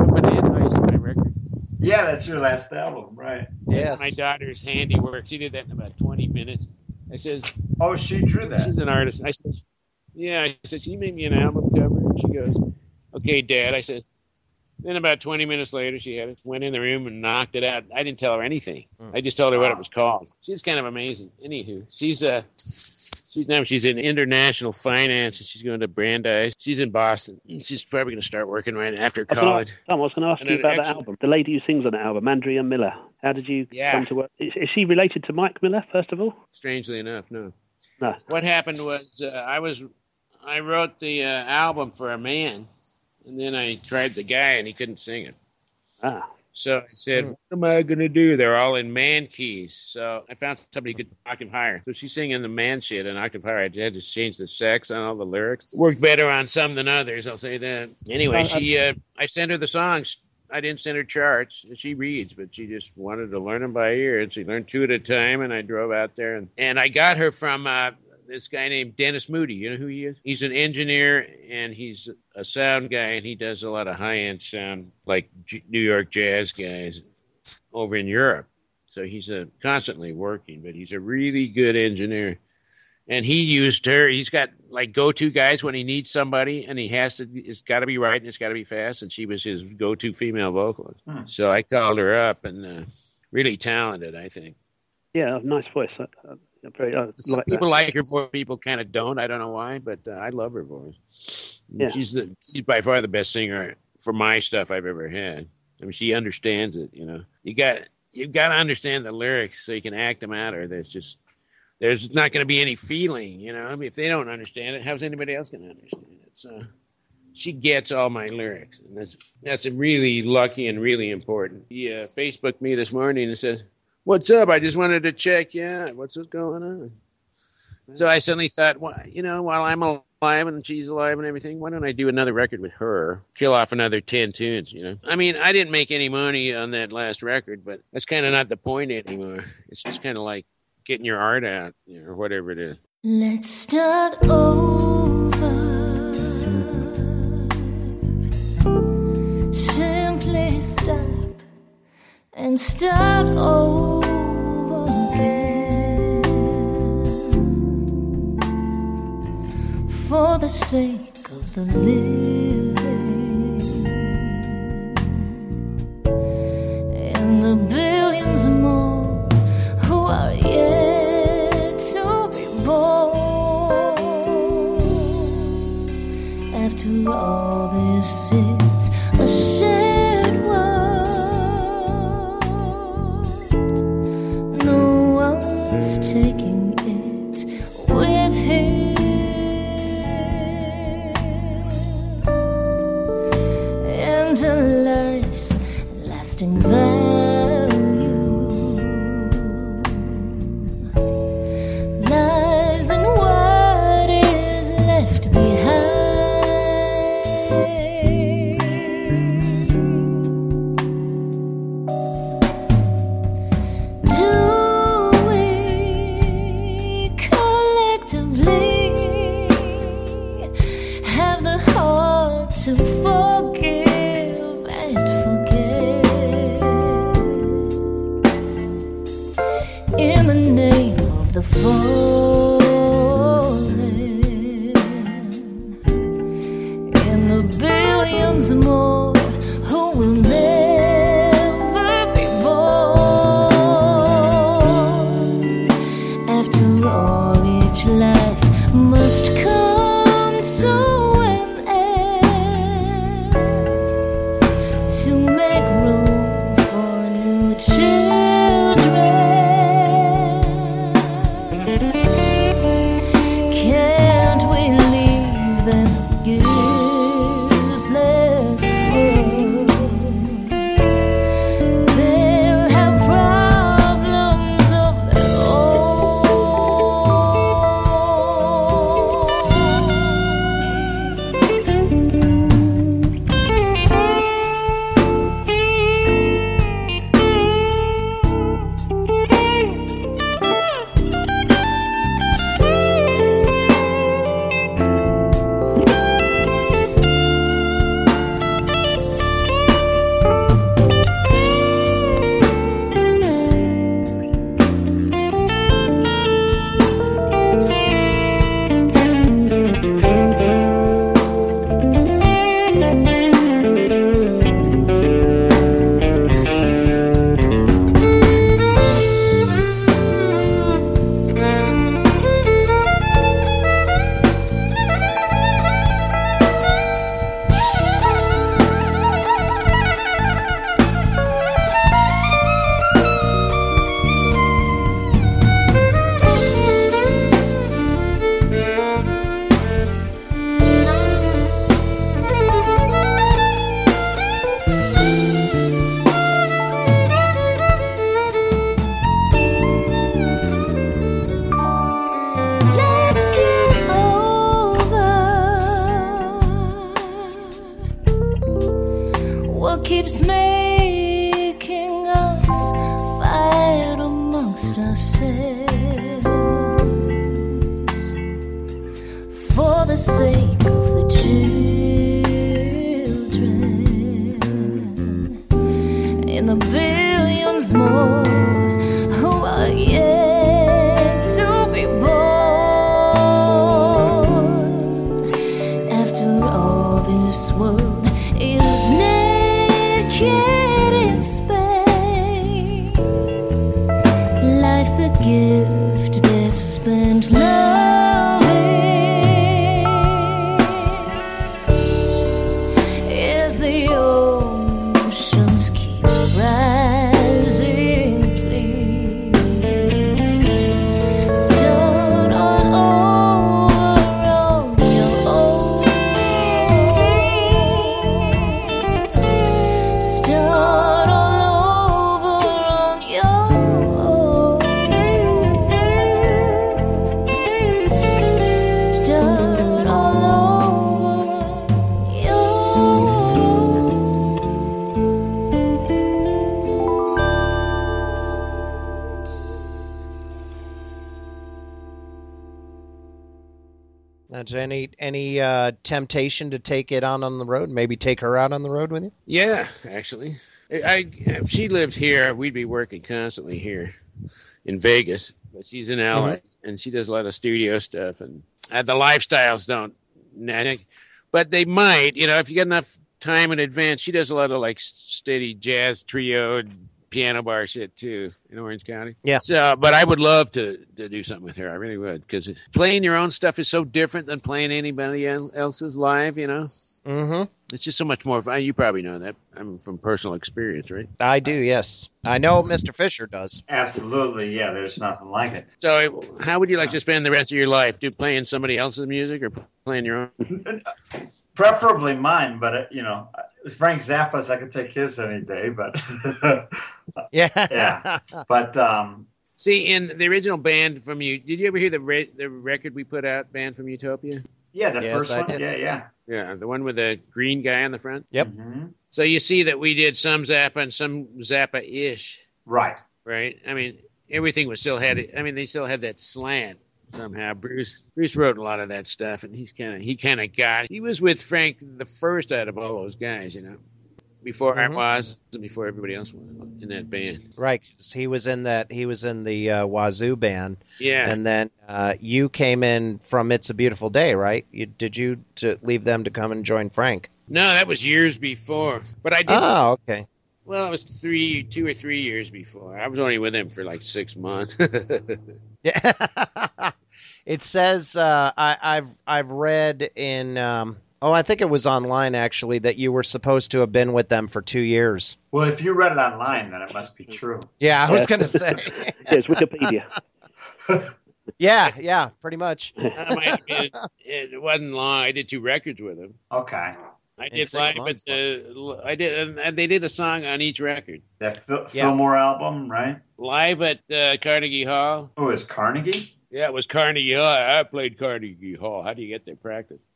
My record. Yeah, that's your last album, right? Yes. My daughter's handiwork. She did that in about twenty minutes. I said, Oh, she drew that. she's an artist. I said, yeah. I said, can you make me an album cover? And she goes, okay, Dad. I said, then about twenty minutes later, she had it, went in the room and knocked it out. I didn't tell her anything. Hmm. I just told her what it was called. She's kind of amazing. Anywho, she's uh, she's now she's in international finance and she's going to Brandeis. She's in Boston. She's probably going to start working right after I was gonna- college. Tom, I was going to ask And you an about that excellent- album. The lady who sings on that album, Andrea Miller. How did you Yeah. come to work? Is, is she related to Mike Miller, first of all? Strangely enough, no. No. What happened was uh, I was I wrote the uh, album for a man, and then I tried the guy and he couldn't sing it. Ah. So I said, what am I going to do? They're all in man keys. So I found somebody who could octave higher. So she's singing the man shit in octave higher. I had to change the sex on all the lyrics. Worked better on some than others, I'll say that. Anyway, she, uh, I sent her the songs. I didn't send her charts. She reads, but she just wanted to learn them by ear. And she learned two at a time, and I drove out there. And, and I got her from uh, this guy named Dennis Moody. You know who he is? He's an engineer, and he's a sound guy, and he does a lot of high-end sound, like G- New York jazz guys over in Europe. So he's uh, constantly working, but he's a really good engineer. And he used her. He's got like go-to guys when he needs somebody, and he has to. It's got to be right, and it's got to be fast. And she was his go-to female vocalist. Hmm. So I called her up, and uh, really talented, I think. Yeah, nice voice. I, I, I'm very, I Some like people that. like her voice. People kind of don't. I don't know why, but uh, I love her voice. Yeah. She's the she's by far the best singer for my stuff I've ever had. I mean, she understands it. You know, you got you've got to understand the lyrics so you can act them out, or there's just there's not going to be any feeling. You know, I mean, if they don't understand it, how's anybody else going to understand it? So she gets all my lyrics, and that's that's really lucky and really important. He uh, Facebooked me this morning and says, "What's up? I just wanted to check you out. What's going on?" So I suddenly thought, well, you know, while I'm alive and she's alive and everything, why don't I do another record with her? Kill off another ten tunes, you know? I mean, I didn't make any money on that last record, but that's kind of not the point anymore. It's just kind of like getting your art out, you know, or whatever it is. Let's start over. Simply stop and start over again. For the sake of the living and the billions more who are yet to be born. After all, this is a shared world. No one's taking it with him. falling, and the billions more who will never be born. After all, each life must come to an end to make room for new children. Can't we leave them God's blessed world? They'll have problems of their Let's get over what keeps making us fight amongst ourselves for the sake of the children and the billions more who are yet to be born. After all, this world is naked in space. Life's a gift best spent loving as the oceans keep rising. Please start all over on your own. Start all over on your own. Start all over on your Now, is there any any uh, temptation to take it on on the road? Maybe take her out on the road with you? Yeah, actually. I, I if she lived here, we'd be working constantly here in Vegas. But she's in L A and she does a lot of studio stuff, and uh, the lifestyles don't. I think, but they might. You know, if you get enough time in advance, she does a lot of like steady jazz trio, piano bar shit too in Orange County. Yeah. So, but I would love to to do something with her. I really would, because playing your own stuff is so different than playing anybody else's live. You know. Mm-hmm. It's just so much more fun. You probably know that. I'm from personal experience, right? I do, yes. I know Mister Fisher does. Absolutely, yeah. There's nothing like it. So, how would you like to spend the rest of your life? Do playing somebody else's music or playing your own? Preferably mine, but uh, you know, Frank Zappa's, I could take his any day. But yeah, yeah. But um, see, in the original Band from you, did you ever hear the re- the record we put out, Band from Utopia? Yeah, the Yes, first I one. did. Yeah, yeah. Yeah, the one with the green guy on the front. Yep. Mm-hmm. So you see that we did some Zappa and some Zappa-ish, Right. right? I mean, everything was still had. I mean, they still had that slant somehow. Bruce Bruce wrote a lot of that stuff, and he's kind of he kind of got. He was with Frank the first out of all those guys, you know. before Mhm. I was, before everybody else was in that band. Right, 'cause he was in that. He was in the uh, Wazoo band. Yeah. And then uh, you came in from It's a Beautiful Day, right? You, did you to leave them to come and join Frank? No, that was years before. But I did. Oh, okay. Well, it was three, two or three years before. I was only with him for like six months. Yeah. It says uh, I, I've I've read in um, oh I think it was online actually that you were supposed to have been with them for two years. Well, if you read it online, then it must be true. Yeah, I was Yeah. gonna say. Yeah, it's Wikipedia. Yeah, yeah, pretty much. That might have been- it wasn't long. I did two records with him. Okay. I In did six live, months. but uh, I did, and- and they did a song on each record. That Phil- Yeah. Fillmore album, right? Live at uh, Carnegie Hall. Oh, it's Carnegie? Yeah, it was Carnegie Hall. I played Carnegie Hall. How do you get there practice?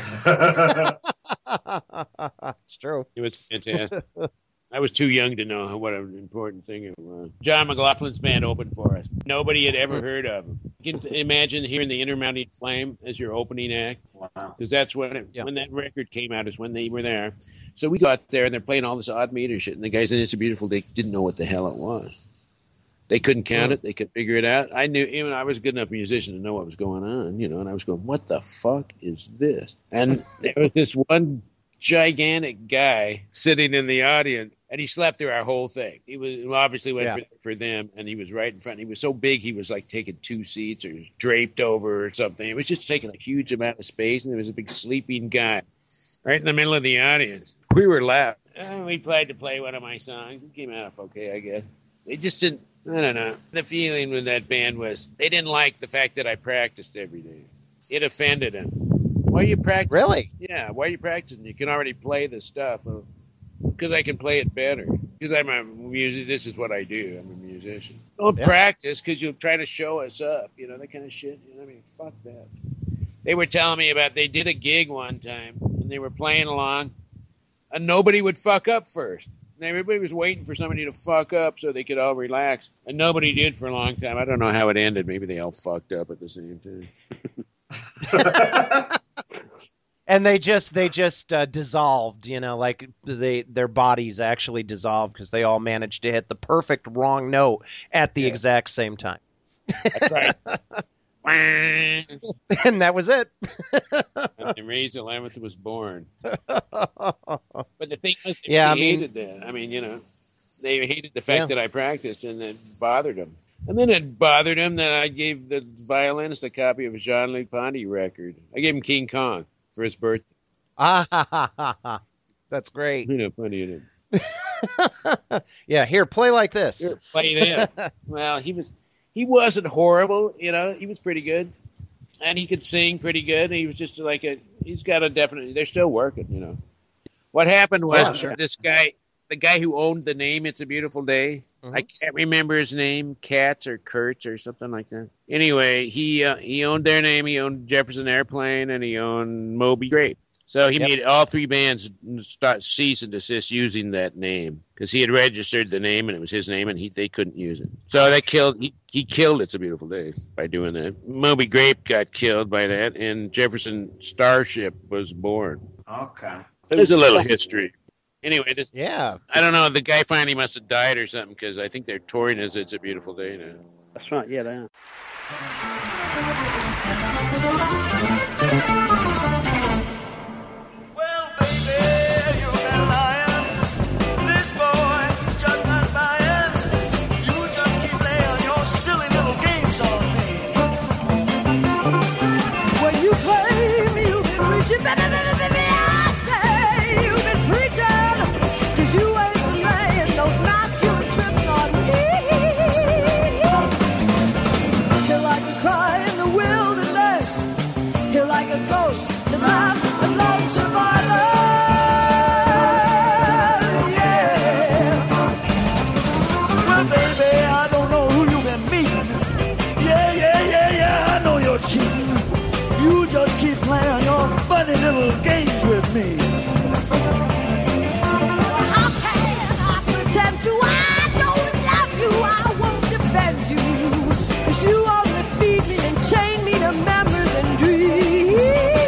It's true. It was fantastic. I was too young to know what an important thing it was. John McLaughlin's band opened for us. Nobody had ever heard of him. You can imagine hearing the Intermounting Flame as your opening act, Wow. because that's when it, Yeah. when that record came out is when they were there. So we got there and they're playing all this odd meter shit, and the guys in It's a Beautiful Day didn't know what the hell it was. They couldn't count it. They couldn't figure it out. I knew, even I was a good enough musician to know what was going on, you know, and I was going, what the fuck is this? And there was this one gigantic guy sitting in the audience, and he slept through our whole thing. He was obviously went Yeah. for, for them, and he was right in front. He was so big, he was like taking two seats or draped over or something. It was just taking a huge amount of space, and there was a big sleeping guy right in the middle of the audience. We were loud. And we tried to play one of my songs. It came out okay, I guess. They just didn't, I don't know. The feeling with that band was they didn't like the fact that I practiced every day. It offended them. Why are you practicing? Really? Yeah, why are you practicing? You can already play the stuff. Because I can play it better. Because I'm a music. This is what I do. I'm a musician. Don't Yeah. practice because you'll try to show us up. You know, that kind of shit. You know, I mean, fuck that. They were telling me about, they did a gig one time, and they were playing along, and nobody would fuck up first. And everybody was waiting for somebody to fuck up so they could all relax. And nobody did for a long time. I don't know how it ended. Maybe they all fucked up at the same time. And they just they just uh, dissolved, you know, like they their bodies actually dissolved because they all managed to hit the perfect wrong note at the Yeah. exact same time. That's right. And that was it. And Ray's eleventh was born. But the thing was, they Yeah, I really mean- hated that. I mean, you know, they hated the fact Yeah. that I practiced, and it bothered them. And then it bothered him that I gave the violinist a copy of a Jean-Luc Ponty record. I gave him King Kong for his birthday. Ah, ha, ha, ha, ha. That's great. You know, funny in it. Yeah, here, play like this. Here, play that. Well, he was, he wasn't horrible. You know, he was pretty good, and he could sing pretty good. He was just like a, he's got a definite. They're still working. You know, what happened was Yeah, sure. this guy, the guy who owned the name "It's a Beautiful Day." Mhm. I can't remember his name, Katz or Kurtz or something like that. Anyway, he uh, he owned their name. He owned Jefferson Airplane, and he owned Moby Grape. So he Yep. made all three bands start cease and desist using that name because he had registered the name and it was his name, and he they couldn't use it. So that killed he, he killed It's a Beautiful Day by doing that. Moby Grape got killed by that, and Jefferson Starship was born. Okay. There's a little history. Anyway, this, Yeah. I don't know. The guy finally must have died or something because I think they're touring as It's a Beautiful Day now. That's right. Yeah, they are. Well, baby, you've been lying. This boy is just not buying. You just keep laying your silly little games on me. When you play me, you've been preaching better than the Beyonce. You've been preaching, 'cause you ain't been laying those masculine trips on me. You're like a cry in the wilderness. You're like a ghost that lies a lone survivor. Yeah. Well, baby, I don't know who you've been meeting. Yeah, yeah, yeah, yeah, I know you're cheating. You just keep playing your funny little games with me. How can I pretend to? I don't love you. I won't defend you. 'Cause you only feed me and chain me to memories and dreams.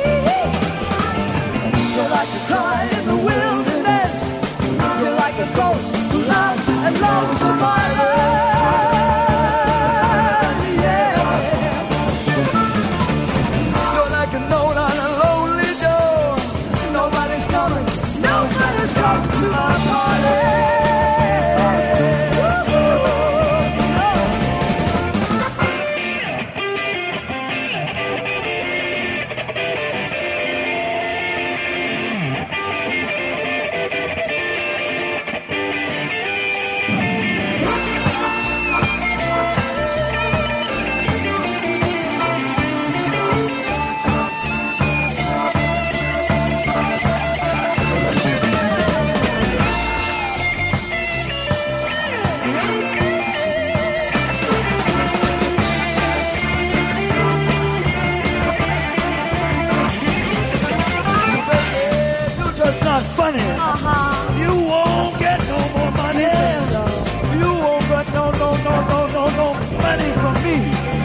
money. Uh-huh. You won't get no more money. You won't get no, no, no, no, no, no money from me.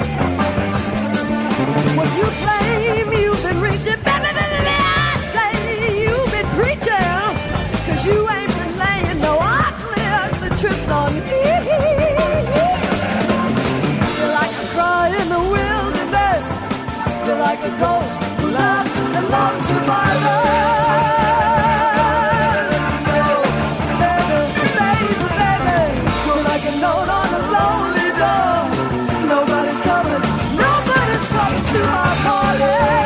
Well, you claim you've been reaching, baby, baby, baby, I say you've been preaching, cause you ain't been laying no ugly, ugly trips on me. You're like a cry in the wilderness. You're like a ghost who loves and longs survivor. Baby, baby, baby, you're like a note on a lonely door. Nobody's coming, nobody's coming to my party.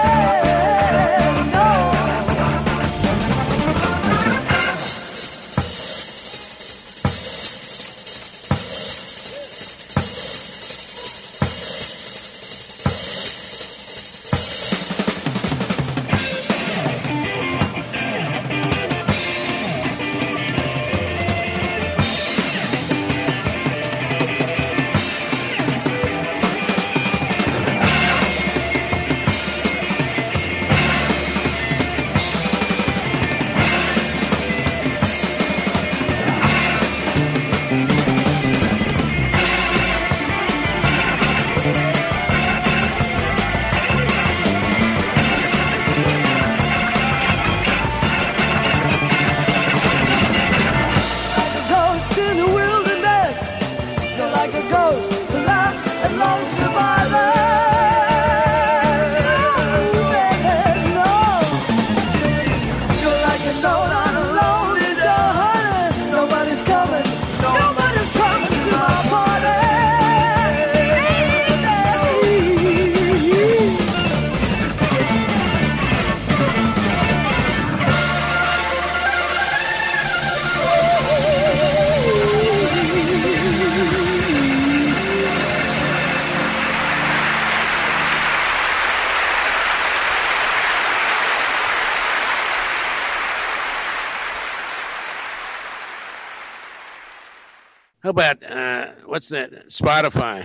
How about, uh, what's that? Spotify.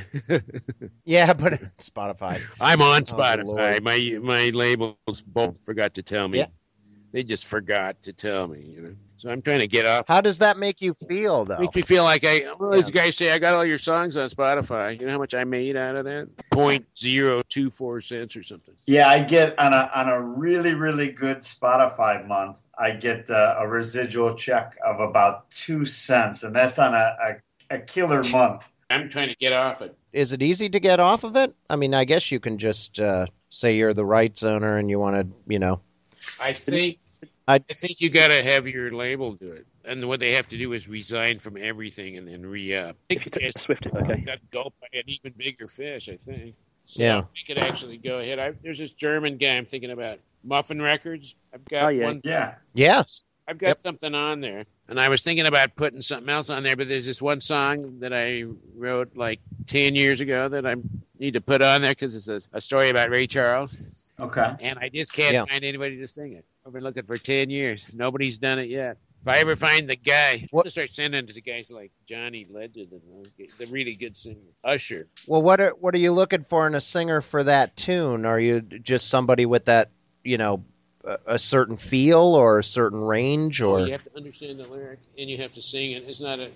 Yeah, but Spotify. I'm on Oh, Spotify. Lord. my my labels both forgot to tell me. Yeah. They just forgot to tell me, you know. So I'm trying to get off. How does that make you feel, though? Makes me feel like I, well, these guys say I got all your songs on Spotify. You know how much I made out of that? Point zero two four cents or something. Yeah, I get on a on a really really good Spotify month, I get uh, a residual check of about two cents, and that's on a, a, a killer month. I'm trying to get off it. Is it easy to get off of it? I mean, I guess you can just uh, say you're the rights owner and you want to, you know. I think I, I think you got to have your label do it, and what they have to do is resign from everything and then re-up. I think it's Swift, okay. got gulped by an even bigger fish, I think. So Yeah. we could actually go ahead. I, there's this German guy I'm thinking about, Muffin Records. I've got Oh, yeah. one. Yeah. Yes. I've got Yep. something on there, and I was thinking about putting something else on there, but there's this one song that I wrote like ten years ago that I need to put on there because it's a, a story about Ray Charles, Okay. and I just can't Yeah. find anybody to sing it. I've been looking for ten years. Nobody's done it yet. If I ever find the guy, I'm What- going to start sending it to guys like Johnny Legend and the really good singers. Usher. Well, what are what are you looking for in a singer for that tune? Are you just somebody with that, you know, a, a certain feel or a certain range, or You have to understand the lyric, and you have to sing it. It's not a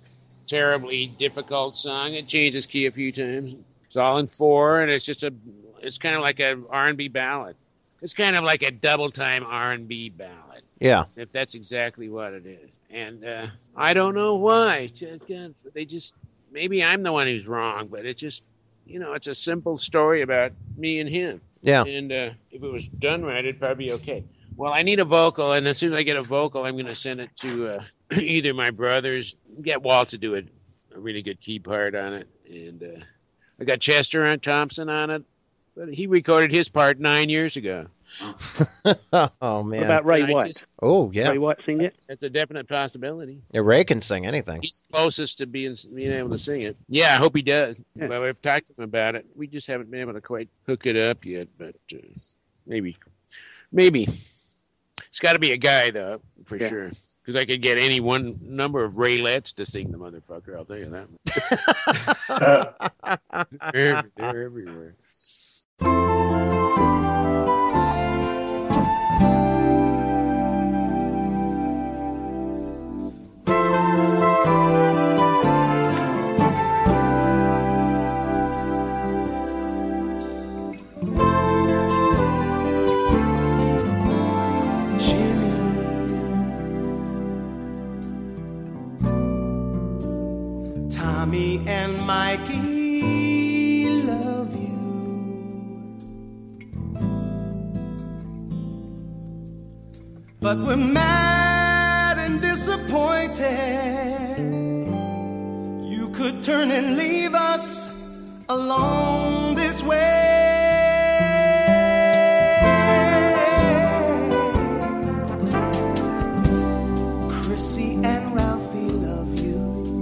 terribly difficult song. It changes key a few times. It's all in four, and it's just a. It's kind of like a R and B ballad. It's kind of like a double-time R and B ballad, yeah? if that's exactly what it is. And uh, I don't know why. Just- God, They just maybe I'm the one who's wrong, but it just you know it's a simple story about me and him. Yeah. And uh, if it was done right, it'd probably be okay. Well, I need a vocal, and as soon as I get a vocal, I'm going to send it to uh, either my brothers, get Walt to do it, a really good key part on it, and uh, I got Chester and Thompson on it, but he recorded his part nine years ago. Oh man. What about Ray And I White? just- oh yeah. Ray White sing it? That's a definite possibility. Yeah, Ray can sing anything. He's closest to being being able to sing it. Yeah, I hope he does. Yeah. Well, we've talked to him about it. We just haven't been able to quite hook it up yet, but uh, maybe, maybe. It's got to be a guy though, for Yeah. sure. Because I could get any one number of Raylets to sing the motherfucker. I'll tell you that. they're, they're everywhere. but we're mad and disappointed. You could turn and leave us along this way. Chrissy and Ralphie love you,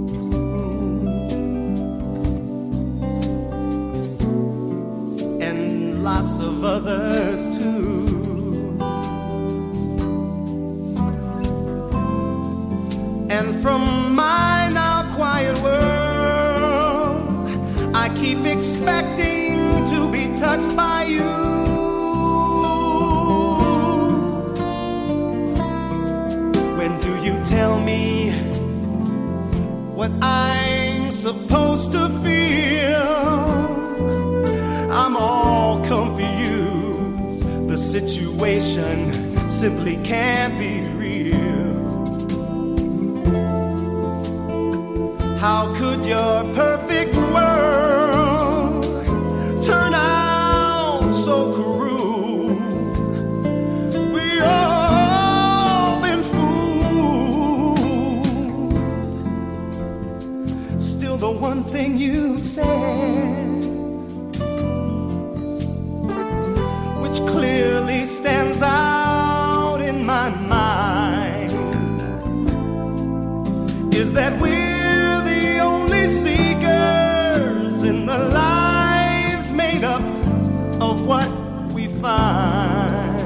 and lots of others too. And from my now quiet world, I keep expecting to be touched by you. When do you tell me what I'm supposed to feel? I'm all confused. The situation simply can't be real. How could your perfect world turn out so cruel? We all been fooled. Still the one thing you said, which clearly stands out in my mind, is that we're only seekers in the lives made up of what we find.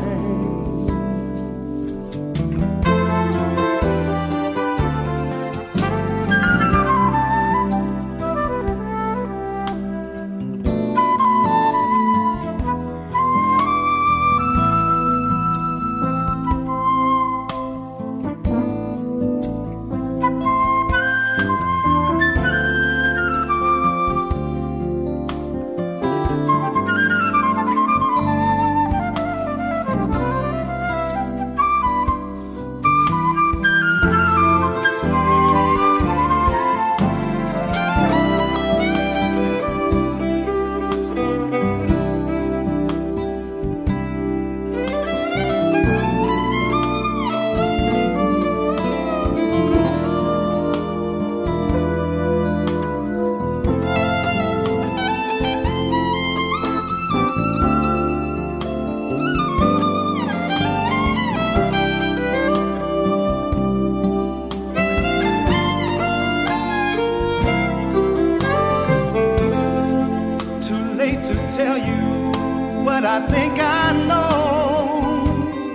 I think I know,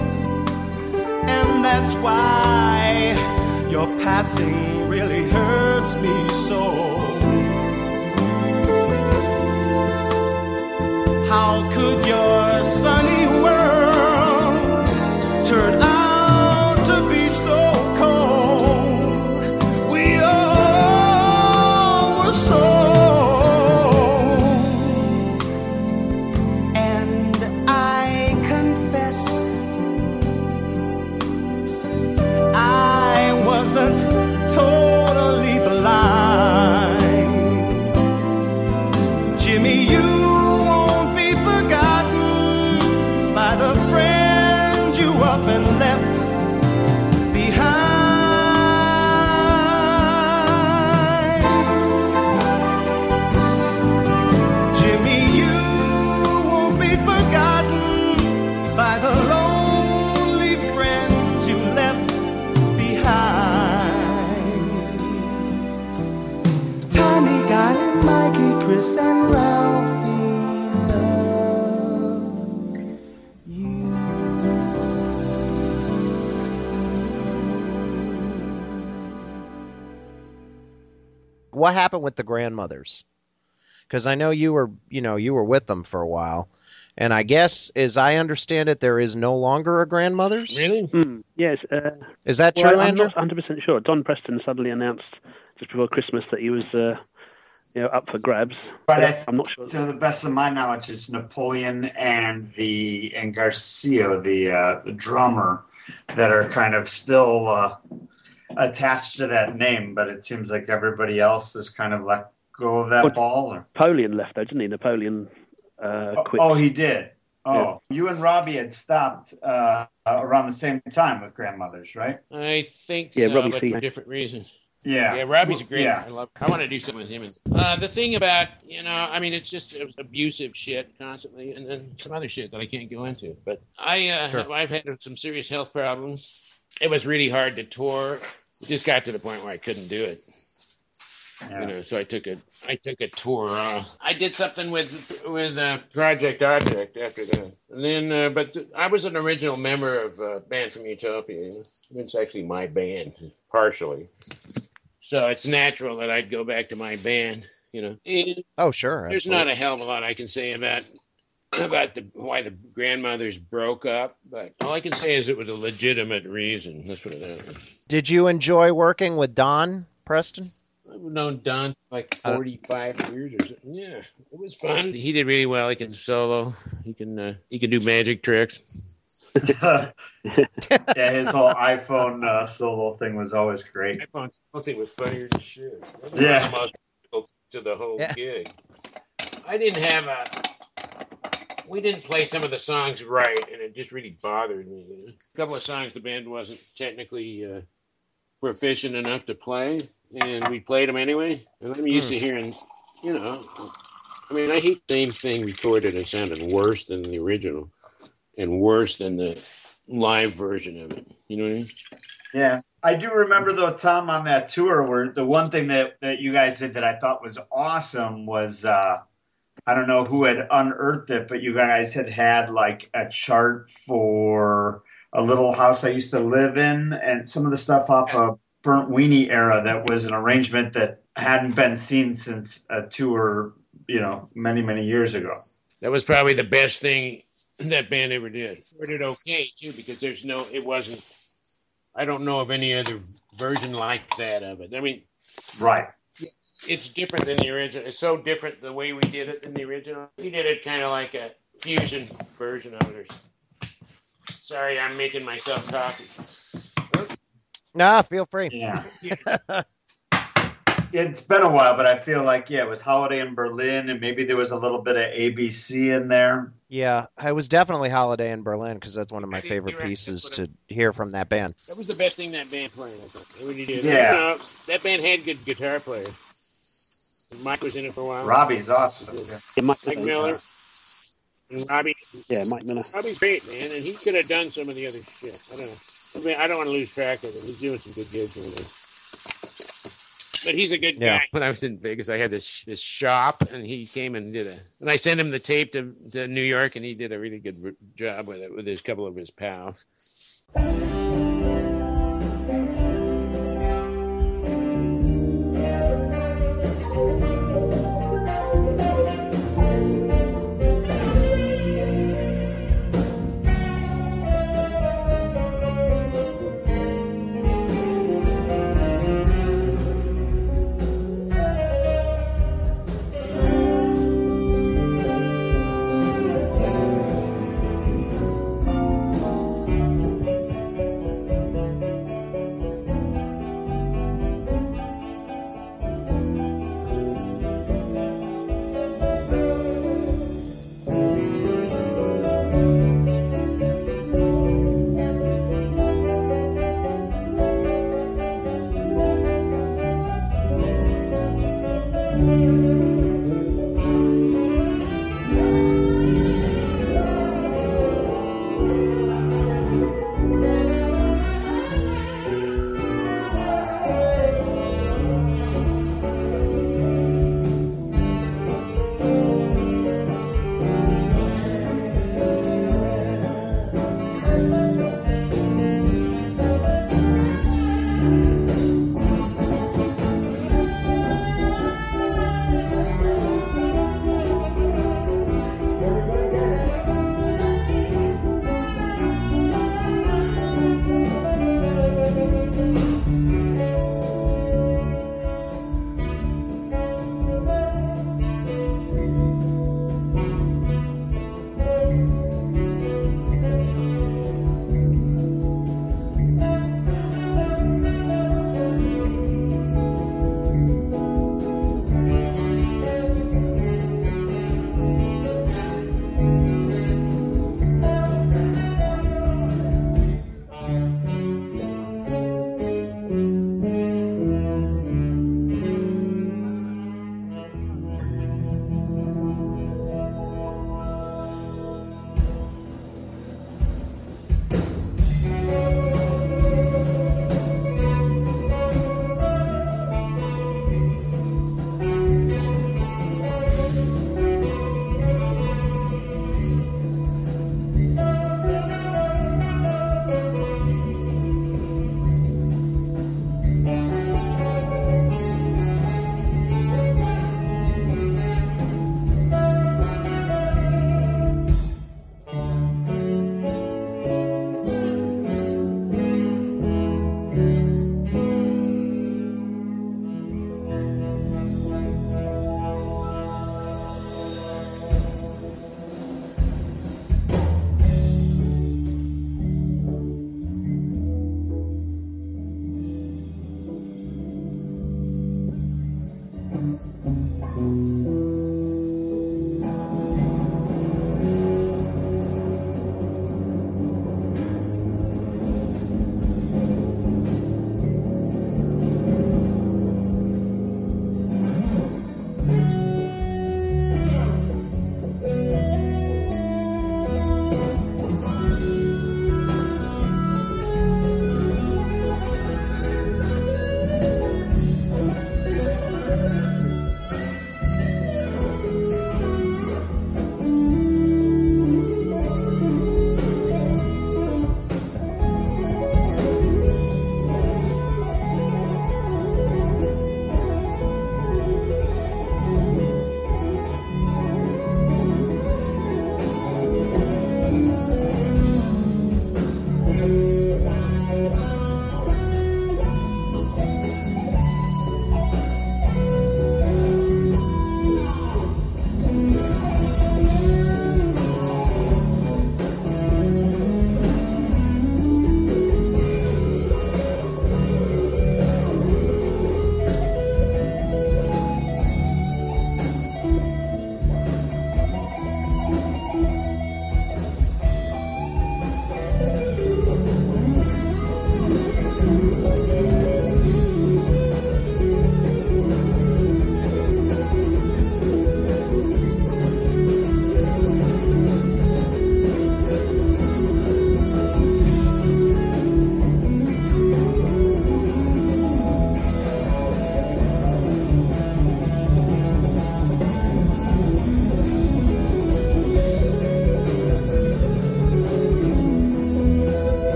and that's why your passing really hurts me so. How could your sunny world turn out to be so cold? We all were so. Totally blind, Jimmy, you won't be forgotten by the friends you up and left behind. Jimmy, you won't be forgotten by the lonely friends you left behind. Tommy, Guy, and Mikey, Chris, and Ralphie love you. What happened with the grandmothers? Because I know you were, you know, you were with them for a while, and I guess, as I understand it, there is no longer a grandmothers. Really? Mm, yes. Uh, is that well, true, I'm Andrew? not one hundred percent sure. Don Preston suddenly announced just before Christmas that he was, uh, you know, up for grabs. But But I, I'm not sure. to the best of my knowledge, it's Napoleon and the and Garcia, the uh, the drummer, that are kind of still uh, attached to that name. But it seems like everybody else has kind of let go of that Well, ball. Or... Napoleon left though, didn't he? Napoleon uh, oh, quit. oh, he did. Oh, Yeah. you and Robbie had stopped uh, around the same time with Grandmothers, right? I think Yeah, so, Robbie but Fee. for different reasons. Yeah. Yeah, Robbie's a great. Yeah. I love. I want to do something with him. Uh, the thing about, you know, I mean, it's just abusive shit constantly, and then some other shit that I can't go into. But I, uh, Sure. I've had some serious health problems. It was really hard to tour. It just got to the point where I couldn't do it. Yeah. You know, so I took a I took a tour off. I did something with with uh, Project Object after that, and then uh, but th- I was an original member of a band from Utopia. You know? It's actually my band partially, so it's natural that I'd go back to my band. You know, and Oh, sure. there's absolutely. not a hell of a lot I can say about about the why the Grandmothers broke up, but all I can say is it was a legitimate reason. Let's put it that way. Did you enjoy working with Don Preston? I've known Don for like forty-five years or something. Yeah, it was fun. He did really well. He can solo. He can uh, he can do magic tricks. Yeah, his whole iPhone uh, solo thing was always great. iPhone solo thing was funnier than shit. That was Yeah. one of the most difficult to the whole Yeah. gig. I didn't have a. We didn't play some of the songs right, and it just really bothered me. You know? A couple of songs the band wasn't technically uh, proficient enough to play, and we played them anyway. And I'm used Hmm. to hearing, you know, I mean, I hate the same thing recorded and sounding worse than the original, and worse than the live version of it. You know what I mean? Yeah. I do remember, though, Tom, on that tour, where the one thing that, that you guys did that I thought was awesome was, uh, I don't know who had unearthed it, but you guys had had like a chart for A Little House I Used to Live In, and some of the stuff off of Burnt Weenie era that was an arrangement that hadn't been seen since a tour, you know, many, many years ago. That was probably the best thing that band ever did. We did okay too, because there's no, it wasn't. I don't know of any other version like that of it. I mean, Right. it's different than the original. It's so different the way we did it than the original. We did it kind of like a fusion version of it. Sorry, I'm making myself coffee. Nah, feel free. Yeah. It's been a while, but I feel like, yeah, it was Holiday in Berlin, and maybe there was a little bit of A B C in there. Yeah, it was definitely Holiday in Berlin because that's one of my I think favorite you're right. pieces That's to what hear from that band. That was the best thing that band played, I think. They really did. Yeah. You know, that band had good guitar players. Mike was in it for a while. Robbie's awesome. Yeah, Mike, Mike Miller. And Robbie. Yeah, Mike Miller. Robbie's great, man, and he could have done some of the other shit. I don't know. I mean, I don't want to lose track of it. He's doing some good gigs over there. But he's a good Yeah. guy. When I was in Vegas, I had this this shop, and he came and did a. And I sent him the tape to, to New York, and he did a really good job with it with his couple of his pals.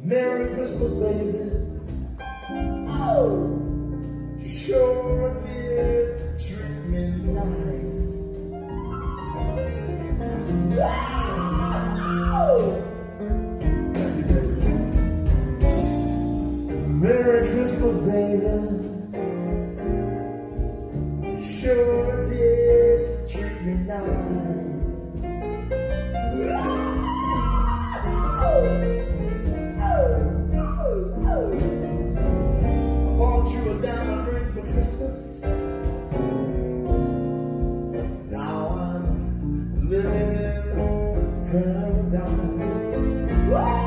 Merry Christmas, baby. Oh, sure did treat me nice. Oh, Merry Christmas, baby. Sure did treat me nice. I bought you a diamond ring for Christmas. Now I'm living in paradise.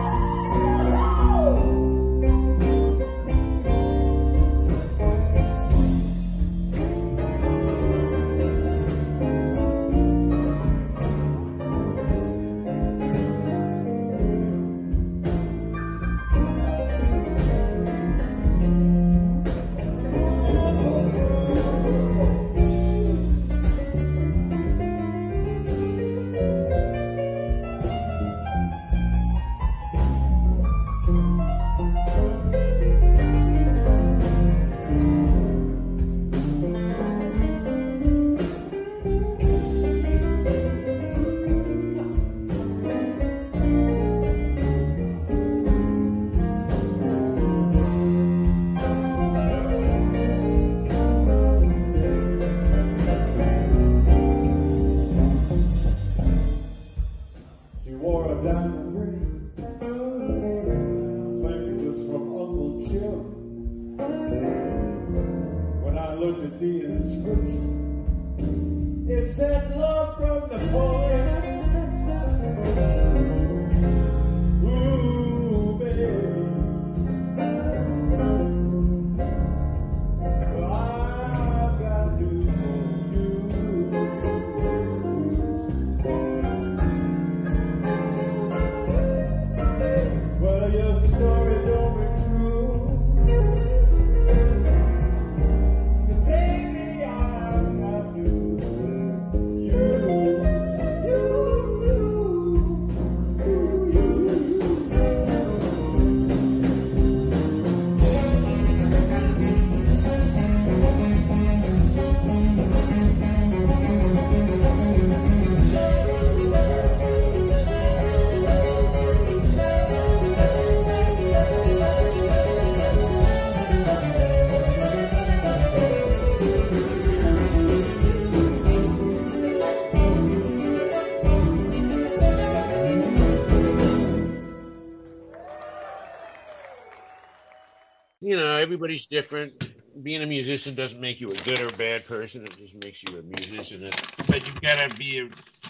You know, everybody's different. Being a musician doesn't make you a good or bad person. It just makes you a musician. But you've got to be a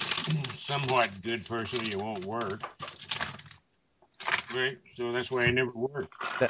somewhat good person or you won't work. Right? So that's why I never work.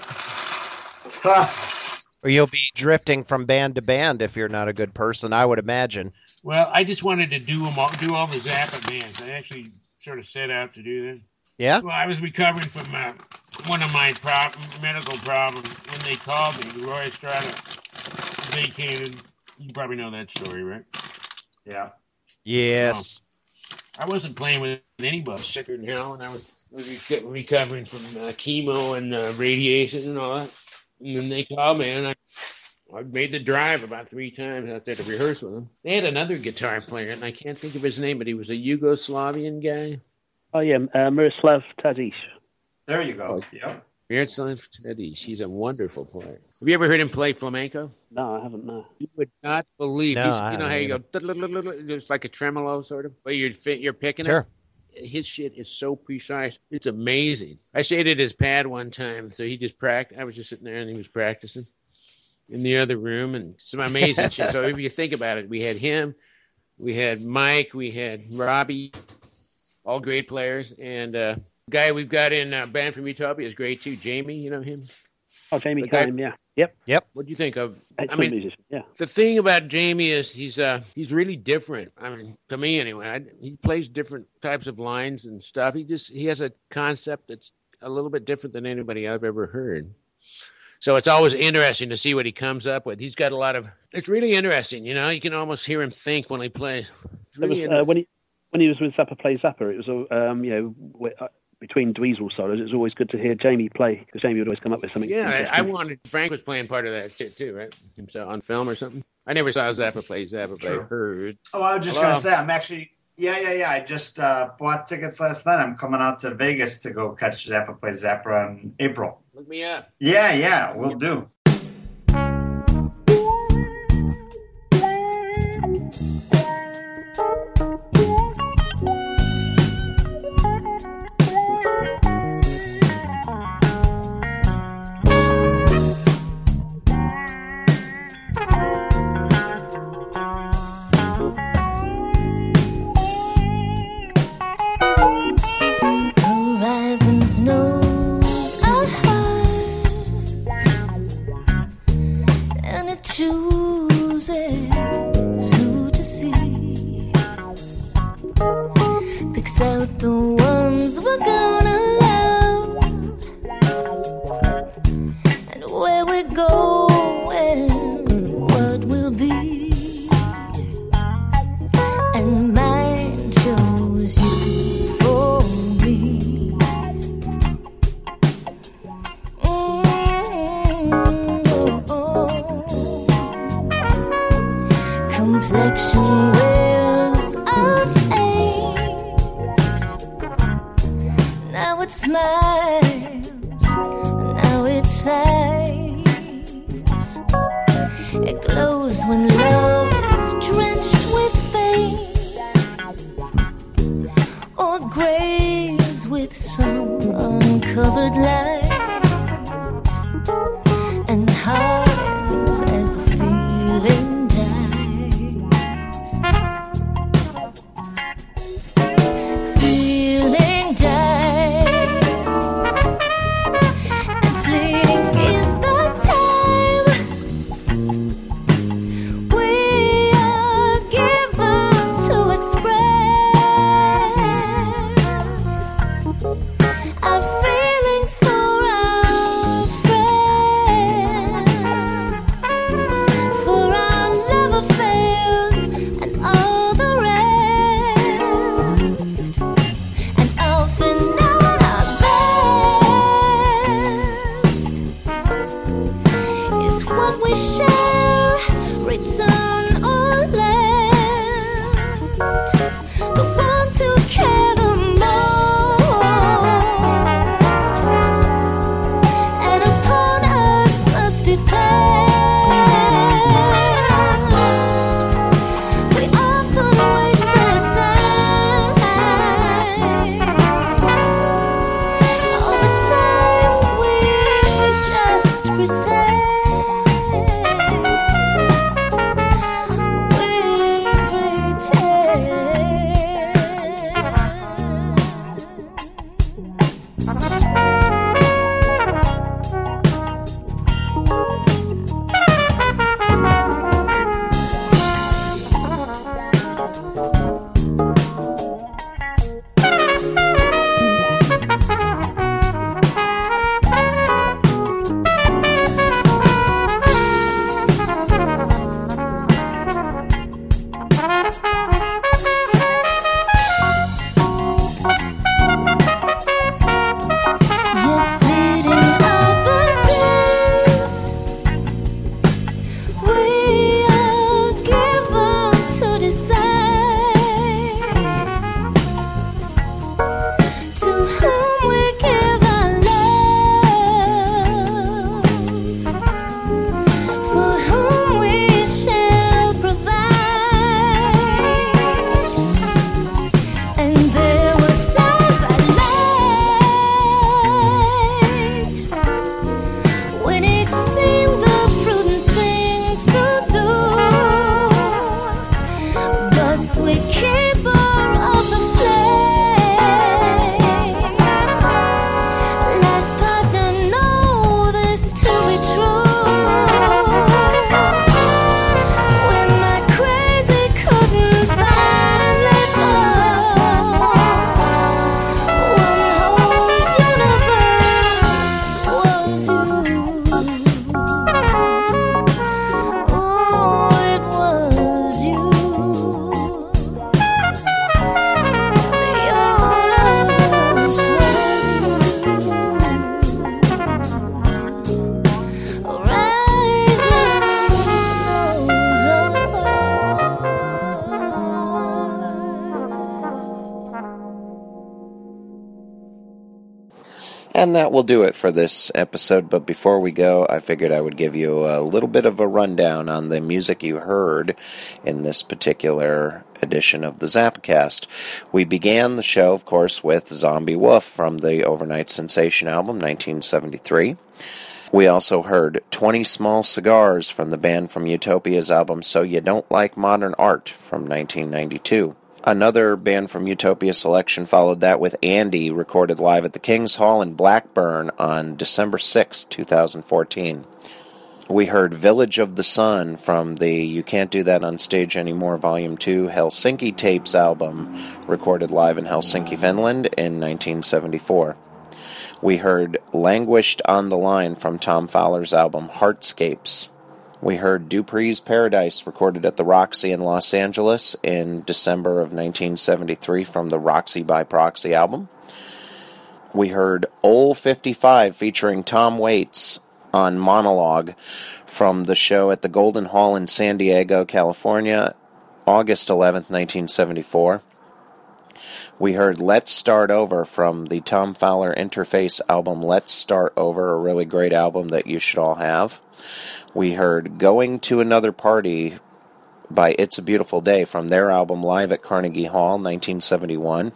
Or you'll be drifting from band to band if you're not a good person, I would imagine. Well, I just wanted to do them all, do all the Zappa bands. I actually sort of set out to do that. Yeah? Well, I was recovering from uh, one of my pro- medical problems. When they called me, Roy Estrada vacated. You probably know that story, right? Yeah. Yes. So, I wasn't playing with anybody sicker than hell, and I was, was re- recovering from uh, chemo and uh, radiation and all that. And then they called me, and I, I made the drive about three times out there to rehearse with them. They had another guitar player, and I can't think of his name, but he was a Yugoslavian guy. Oh, yeah, uh, Miroslav Tadic. There you go. Oh, yep. Miroslav Tadic. He's a wonderful player. Have you ever heard him play flamenco? No, I haven't, no. You would not believe. No, He's, I you know how you go, it's like a tremolo sort of, but you're, you're picking sure. it. His shit is so precise. It's amazing. I stayed at his pad one time, so he just practiced. I was just sitting there, and he was practicing in the other room, and some amazing shit. So if you think about it, we had him, we had Mike, we had Robbie, all great players, and uh, the guy we've got in uh, Band from Utopia is great too, Jamie. You know him? Oh, Jamie The guy- Cullum, yeah. Yep. Yep. What do you think of? Excellent I mean, musician, yeah. the thing about Jamie is he's uh he's really different. I mean, to me anyway. I, he plays different types of lines and stuff. He just he has a concept that's a little bit different than anybody I've ever heard. So it's always interesting to see what he comes up with. He's got a lot of. It's really interesting, you know. You can almost hear him think when he plays. It's It really was, uh, when he when he was with Zappa Play Zappa, it was all, um, you know, between Dweezil solos, it's always good to hear Jamie play, because Jamie would always come up with something. Yeah, I, I interesting. wanted Frank was playing part of that shit too, right? Himself on film or something. I never saw Zappa play Zappa, but I heard. Oh, I was just Hello? gonna say, I'm actually, yeah, yeah, yeah. I just uh, bought tickets last night. I'm coming out to Vegas to go catch Zappa play Zappa in April. Look me up. Yeah, yeah, we'll do. Horizons knows our heart, and it chooses who to see. Picks out the ones we're gonna love, and where we're going, what will be. And mine chose you for me. Complexion wears a face. Now it smiles, now it sighs. It glows when love is drenched with fame, or grays with some uncovered lies, and hardens as the feeling dies. Feeling dies, and fleeting is the time we are given to express our feelings for our friends, for our love affairs and all the rest. And often now at our best is what we share, return or lend. The ones who care the most, and upon us must depend. We often waste their time, all the times we just pretend. We pretend. And that will do it for this episode, but before we go, I figured I would give you a little bit of a rundown on the music you heard in this particular edition of the Zappacast. We began the show, of course, with Zombie Wolf from the Overnight Sensation album, nineteen seventy-three. We also heard twenty Small Cigars from the band from Utopia's album So You Don't Like Modern Art from nineteen ninety-two. Another band from Utopia selection followed that with Andy, recorded live at the King's Hall in Blackburn on December sixth, twenty fourteen. We heard Village of the Sun from the You Can't Do That on Stage Anymore Volume two Helsinki Tapes album, recorded live in Helsinki, Finland in nineteen seventy-four. We heard Languished on the Line from Tom Fowler's album Heartscapes. We heard Dupree's Paradise, recorded at the Roxy in Los Angeles in December of nineteen seventy-three from the Roxy by Proxy album. We heard Ol fifty-five featuring Tom Waits on Monologue from the show at the Golden Hall in San Diego, California, August eleventh, nineteen seventy-four. We heard Let's Start Over from the Tom Fowler Interface album Let's Start Over, a really great album that you should all have. We heard Going to Another Party by It's a Beautiful Day from their album Live at Carnegie Hall, nineteen seventy-one.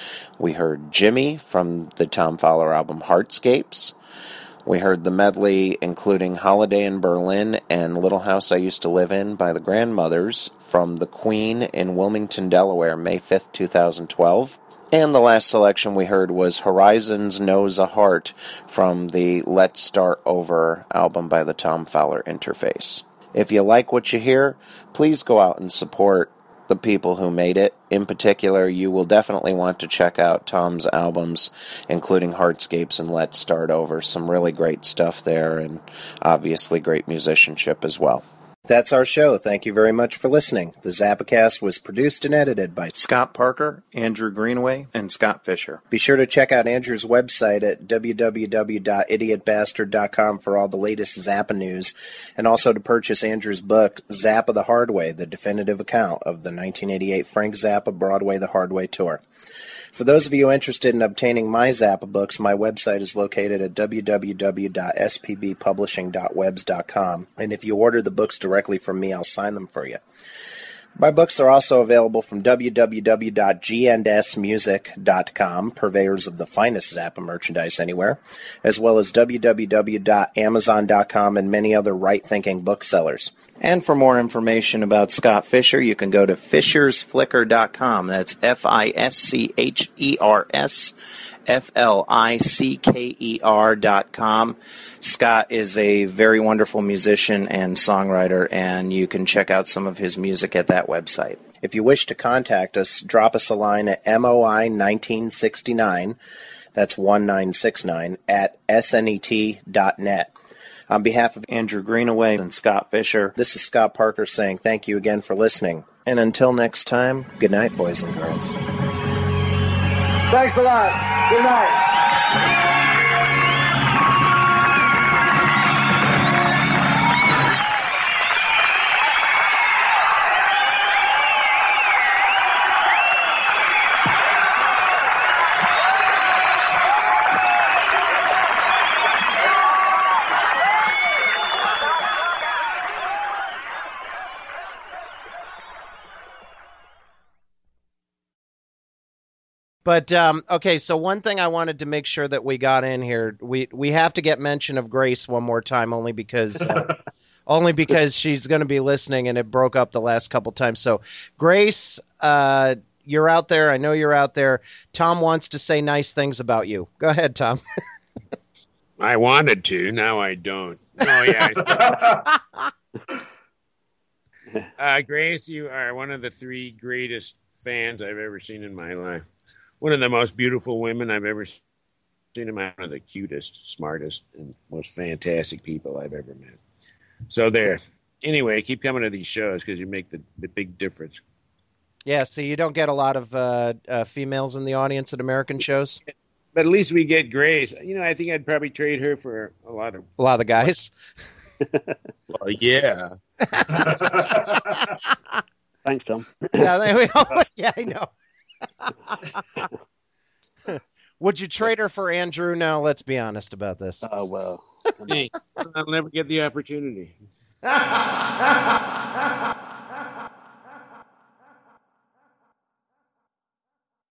We heard Jimmy from the Tom Fowler album Heartscapes. We heard the medley including Holiday in Berlin and Little House I Used to Live In by the Grandmothers from the Queen in Wilmington, Delaware, May fifth, twenty twelve. And the last selection we heard was Horizons Knows a Heart from the Let's Start Over album by the Tom Fowler Interface. If you like what you hear, please go out and support the people who made it. In particular, you will definitely want to check out Tom's albums, including Heartscapes and Let's Start Over. Some really great stuff there, and obviously great musicianship as well. That's our show. Thank you very much for listening. The Zappacast was produced and edited by Scott Parker, Andrew Greenaway, and Scott Fisher. Be sure to check out Andrew's website at w w w dot idiot bastard dot com for all the latest Zappa news, and also to purchase Andrew's book, Zappa the Hard Way, the definitive account of the nineteen eighty-eight Frank Zappa Broadway the Hard Way tour. For those of you interested in obtaining my Zappa books, my website is located at w w w dot s p b publishing dot webs dot com, and if you order the books directly from me, I'll sign them for you. My books are also available from w w w dot g and s music dot com, purveyors of the finest Zappa merchandise anywhere, as well as w w w dot amazon dot com and many other right-thinking booksellers. And for more information about Scott Fisher, you can go to fishers flicker dot com. That's F I S C H E R S F L I C K E R dot com. Scott is a very wonderful musician and songwriter, and you can check out some of his music at that website. If you wish to contact us, drop us a line at M O I nineteen sixty-nine, that's one nine six nine, at S N E T dot net. On behalf of Andrew Greenaway and Scott Fisher, this is Scott Parker saying thank you again for listening. And until next time, good night, boys and girls. Thanks a lot. Good night. But, um, okay, so one thing I wanted to make sure that we got in here, we we have to get mention of Grace one more time, only because uh, only because she's going to be listening, and it broke up the last couple times. So, Grace, uh, you're out there. I know you're out there. Tom wants to say nice things about you. Go ahead, Tom. I wanted to. Now I don't. Oh, yeah. uh, Grace, you are one of the three greatest fans I've ever seen in my life. One of the most beautiful women I've ever seen in my life. One of the cutest, smartest, and most fantastic people I've ever met. So there. Anyway, keep coming to these shows because you make the, the big difference. Yeah, so you don't get a lot of uh, uh, females in the audience at American shows? But at least we get Grace. You know, I think I'd probably trade her for a lot of... A lot of the guys? Well, yeah. Thanks, Tom. yeah, there we go. Yeah, I know. Would you trade her for Andrew? Now, let's be honest about this. Oh, well. Hey, I'll never get the opportunity.